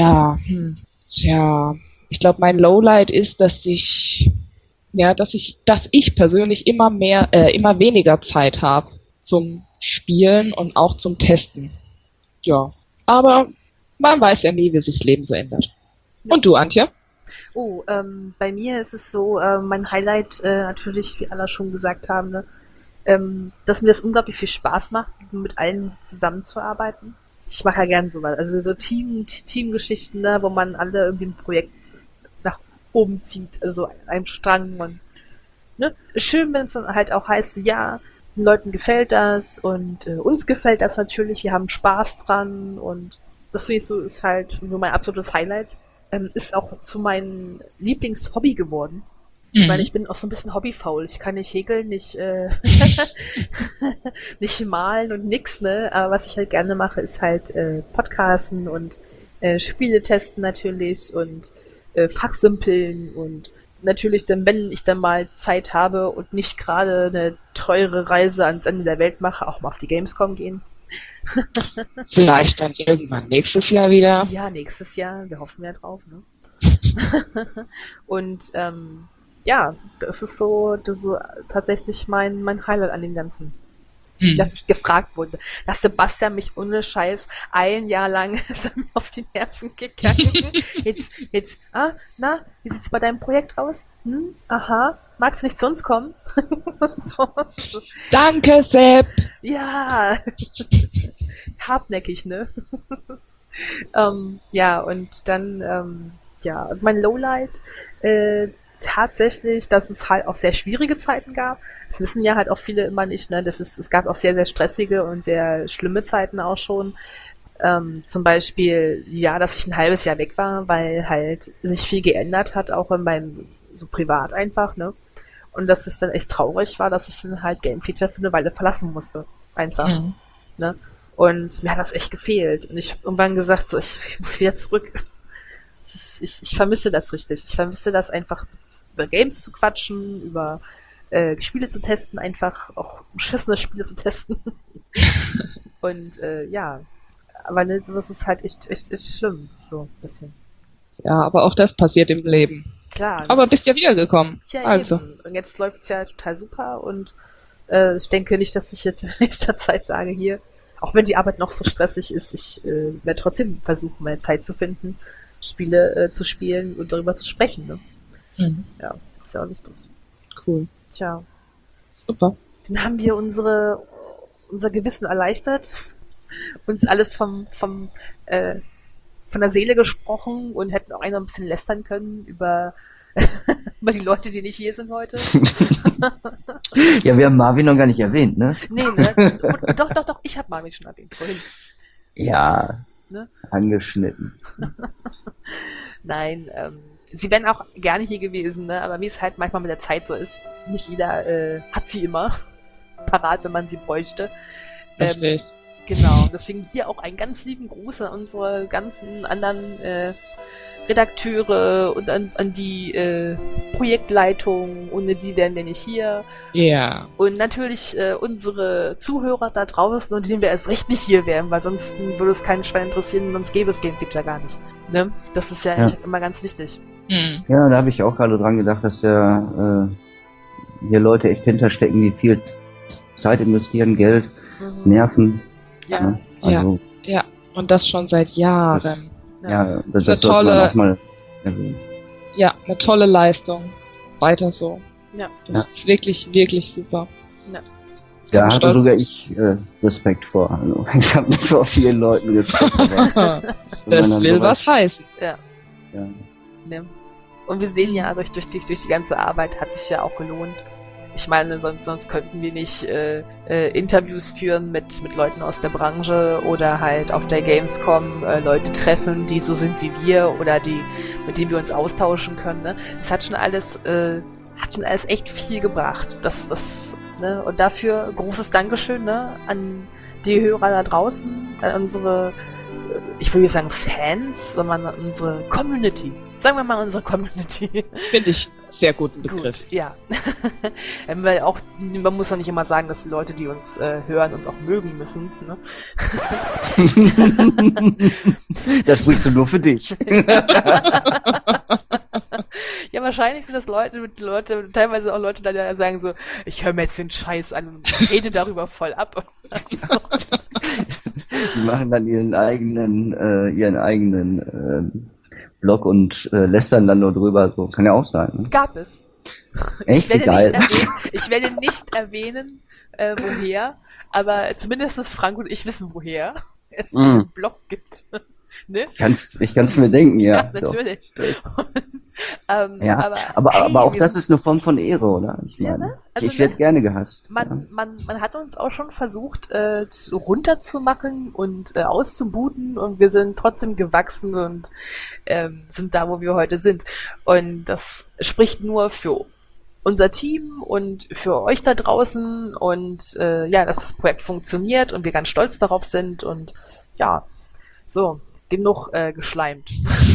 Speaker 5: glaube, mein Lowlight ist, dass ich persönlich immer weniger Zeit habe zum Spielen und auch zum Testen. Ja, aber man weiß ja nie, wie sich das Leben so ändert. Und du, Antje?
Speaker 4: Oh, bei mir ist es so, mein Highlight natürlich, wie alle schon gesagt haben, ne, dass mir das unglaublich viel Spaß macht, mit allen zusammenzuarbeiten. Ich mache ja gern sowas, also so Teamgeschichten, ne, wo man alle irgendwie ein Projekt nach oben zieht, also an einem Strang. Und, ne, schön, wenn es dann halt auch heißt, so, ja, den Leuten gefällt das und uns gefällt das natürlich, wir haben Spaß dran und das finde ich so, ist halt so mein absolutes Highlight. Ist auch zu meinem Lieblingshobby geworden. Ich meine, ich bin auch so ein bisschen hobbyfaul. Ich kann nicht häkeln, nicht malen und nix, ne? Aber was ich halt gerne mache, ist halt Podcasten und Spiele testen natürlich und fachsimpeln und natürlich dann, wenn ich dann mal Zeit habe und nicht gerade eine teure Reise ans Ende der Welt mache, auch mal auf die Gamescom gehen.
Speaker 5: Vielleicht dann irgendwann nächstes Jahr wieder.
Speaker 4: Ja, nächstes Jahr. Wir hoffen ja drauf, ne? Und das ist so tatsächlich mein Highlight an dem Ganzen. Dass ich gefragt wurde, dass Sebastian mich ohne Scheiß ein Jahr lang ist er mir auf die Nerven gegangen. Jetzt, wie sieht's bei deinem Projekt aus? Aha, magst du nicht zu uns kommen? so.
Speaker 5: Danke, Sepp!
Speaker 4: Ja, hartnäckig, ne? Und dann, mein Lowlight, tatsächlich, dass es halt auch sehr schwierige Zeiten gab. Das wissen ja halt auch viele immer nicht, ne? Es gab auch sehr, sehr stressige und sehr schlimme Zeiten auch schon. Zum Beispiel, ja, dass ich ein halbes Jahr weg war, weil halt sich viel geändert hat, auch in meinem, so privat einfach, ne? Und dass es dann echt traurig war, dass ich dann halt Game Feature für eine Weile verlassen musste. Einfach. Ne? Und mir hat das echt gefehlt. Und ich habe irgendwann gesagt, so, ich muss wieder zurück. Ich vermisse das richtig. Ich vermisse das einfach, über Games zu quatschen, über Spiele zu testen, einfach auch beschissene Spiele zu testen. Und ja, aber ne, sowas ist halt echt schlimm, so ein bisschen.
Speaker 5: Ja, aber auch das passiert im Leben.
Speaker 4: Klar.
Speaker 5: Aber bist ja wiedergekommen.
Speaker 4: Ja,
Speaker 5: also.
Speaker 4: eben. Und jetzt läuft's ja total super und ich denke nicht, dass ich jetzt in nächster Zeit sage, hier, auch wenn die Arbeit noch so stressig ist, ich werde trotzdem versuchen, meine Zeit zu finden, Spiele zu spielen und darüber zu sprechen. Ne? Ja, ist ja auch wichtig.
Speaker 5: Cool.
Speaker 4: Tja.
Speaker 5: Super.
Speaker 4: Dann haben wir unser Gewissen erleichtert, uns alles von der Seele gesprochen und hätten auch noch ein bisschen lästern können über die Leute, die nicht hier sind heute.
Speaker 2: Ja, wir haben Marvin noch gar nicht erwähnt, ne?
Speaker 4: Nee, ne? Doch, ich habe Marvin schon erwähnt vorhin.
Speaker 2: Ja,
Speaker 4: Ne?
Speaker 2: angeschnitten.
Speaker 4: Nein, sie wären auch gerne hier gewesen, ne? Aber wie es halt manchmal mit der Zeit so ist, nicht jeder hat sie immer parat, wenn man sie bräuchte.
Speaker 5: Richtig.
Speaker 4: Genau, deswegen hier auch einen ganz lieben Gruß an unsere ganzen anderen Redakteure und an die Projektleitung, ohne die wären wir nicht hier.
Speaker 5: Ja.
Speaker 4: Und natürlich unsere Zuhörer da draußen, und denen wir erst recht nicht hier wären, weil sonst würde es keinen Schwein interessieren, sonst gäbe es Game Feature gar nicht. Ne? Das ist ja eigentlich immer ganz wichtig.
Speaker 2: Ja, da habe ich auch gerade dran gedacht, dass hier Leute echt hinterstecken, die viel Zeit investieren, Geld, Nerven.
Speaker 4: Ja.
Speaker 2: Ne? Also,
Speaker 5: Ja. Und das schon seit Jahren.
Speaker 2: das
Speaker 5: eine
Speaker 2: sollte
Speaker 5: tolle-
Speaker 2: man auch mal erwähnen.
Speaker 5: Ja, eine tolle Leistung. Weiter so.
Speaker 4: Ja.
Speaker 5: Das ist wirklich, wirklich super.
Speaker 2: Da
Speaker 5: Kann
Speaker 2: hatte
Speaker 5: stolz
Speaker 2: sogar
Speaker 5: sein.
Speaker 2: ich Respekt vor. Also, ich habe nicht vor vielen Leuten Respekt. aber wenn
Speaker 5: Das
Speaker 2: man dann
Speaker 5: will
Speaker 2: sowas-
Speaker 5: was heißen.
Speaker 2: Ja.
Speaker 4: Ne? Und wir sehen ja, durch die ganze Arbeit hat sich ja auch gelohnt. Ich meine, sonst könnten wir nicht Interviews führen mit Leuten aus der Branche oder halt auf der Gamescom Leute treffen, die so sind wie wir oder mit denen wir uns austauschen können. Ne? Das hat schon alles echt viel gebracht. Ne? Und dafür großes Dankeschön, ne, an die Hörer da draußen, an unsere, ich will nicht sagen Fans, sondern an unsere Community. Sagen wir mal unsere Community.
Speaker 5: Finde ich sehr guten Begriff.
Speaker 4: Gut, ja. Weil auch, man muss ja nicht immer sagen, dass die Leute, die uns hören, uns auch mögen müssen. Ne?
Speaker 2: Das sprichst du nur für dich.
Speaker 4: Ja, wahrscheinlich sind das Leute, teilweise auch Leute, die sagen so, ich höre mir jetzt den Scheiß an und rede darüber voll ab. So.
Speaker 2: Die machen dann ihren eigenen Blog und lästern dann nur drüber. So kann ja auch sein. Ne?
Speaker 4: Gab es.
Speaker 2: Echt
Speaker 4: Ich werde nicht erwähnen, woher, aber zumindest Frank und ich wissen, woher es einen Blog gibt. Ne?
Speaker 2: Ich kann's mir denken, ja.
Speaker 4: Natürlich.
Speaker 2: Ja,
Speaker 4: hey,
Speaker 2: aber auch
Speaker 4: wir
Speaker 2: das
Speaker 4: sind-
Speaker 2: ist eine Form von Ehre, oder? Ich
Speaker 4: Ja,
Speaker 2: meine,
Speaker 4: ne? Also,
Speaker 2: ich werde gerne gehasst.
Speaker 4: Man hat uns auch schon versucht, runterzumachen und auszubooten, und wir sind trotzdem gewachsen und sind da, wo wir heute sind. Und das spricht nur für unser Team und für euch da draußen und dass das Projekt funktioniert und wir ganz stolz darauf sind und ja, so, genug geschleimt.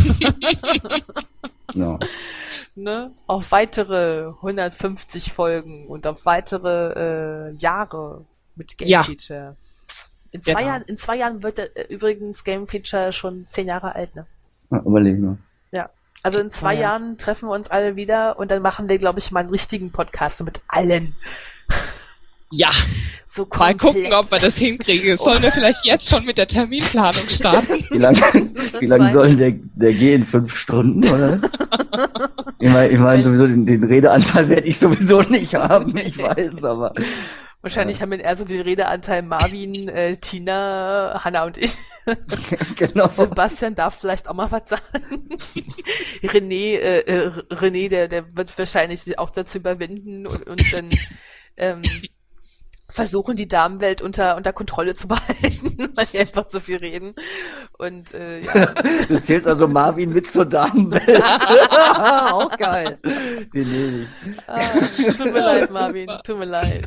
Speaker 2: Ja.
Speaker 4: Ne? Auf weitere 150 Folgen und auf weitere Jahre mit Game
Speaker 5: Ja.
Speaker 4: Feature. In
Speaker 5: Genau.
Speaker 4: zwei Jahren wird übrigens Game Feature schon 10 Jahre alt, ne?
Speaker 2: Ja, überleg mal.
Speaker 4: Ja. Also in 2
Speaker 5: Ja.
Speaker 4: Jahren treffen wir uns alle wieder und dann machen wir, glaube ich, mal einen richtigen Podcast mit allen.
Speaker 5: Ja,
Speaker 4: So
Speaker 5: mal
Speaker 4: komplett.
Speaker 5: gucken, ob wir das hinkriegen. Sollen wir vielleicht jetzt schon mit der Terminplanung starten?
Speaker 2: Wie lang soll denn der gehen? 5 Stunden, oder? Ich meine, sowieso den Redeanteil werde ich sowieso nicht haben, ich weiß, aber.
Speaker 4: Wahrscheinlich haben wir eher so den Redeanteil Marvin, Tina, Hanna und ich.
Speaker 2: Genau.
Speaker 4: Sebastian darf vielleicht auch mal was sagen. René, der wird wahrscheinlich sich auch dazu überwinden und dann versuchen, die Damenwelt unter Kontrolle zu behalten, weil wir einfach zu viel reden. Und ja.
Speaker 2: Du zählst also Marvin mit zur Damenwelt. Auch geil. Den nehme ich.
Speaker 4: Tut mir leid, Marvin. Tut mir leid.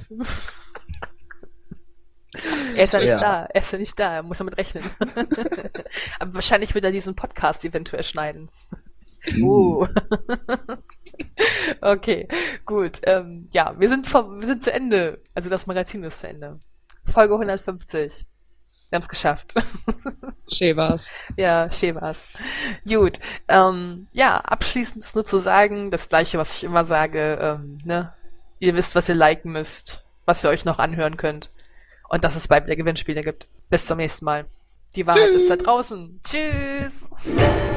Speaker 4: Er ist ja nicht da. Er ist ja nicht da. Er muss damit rechnen. Aber wahrscheinlich wird er diesen Podcast eventuell schneiden. Okay, gut. Ja, wir sind zu Ende. Also das Magazin ist zu Ende. Folge 150. Wir haben es geschafft.
Speaker 5: Schön war's.
Speaker 4: Ja, schön war's. Gut. Ja, abschließend ist nur zu sagen, das Gleiche, was ich immer sage, ne? Ihr wisst, was ihr liken müsst, was ihr euch noch anhören könnt. Und dass es bald wieder Gewinnspiele gibt. Bis zum nächsten Mal. Die Wahrheit ist da draußen. Tschüss!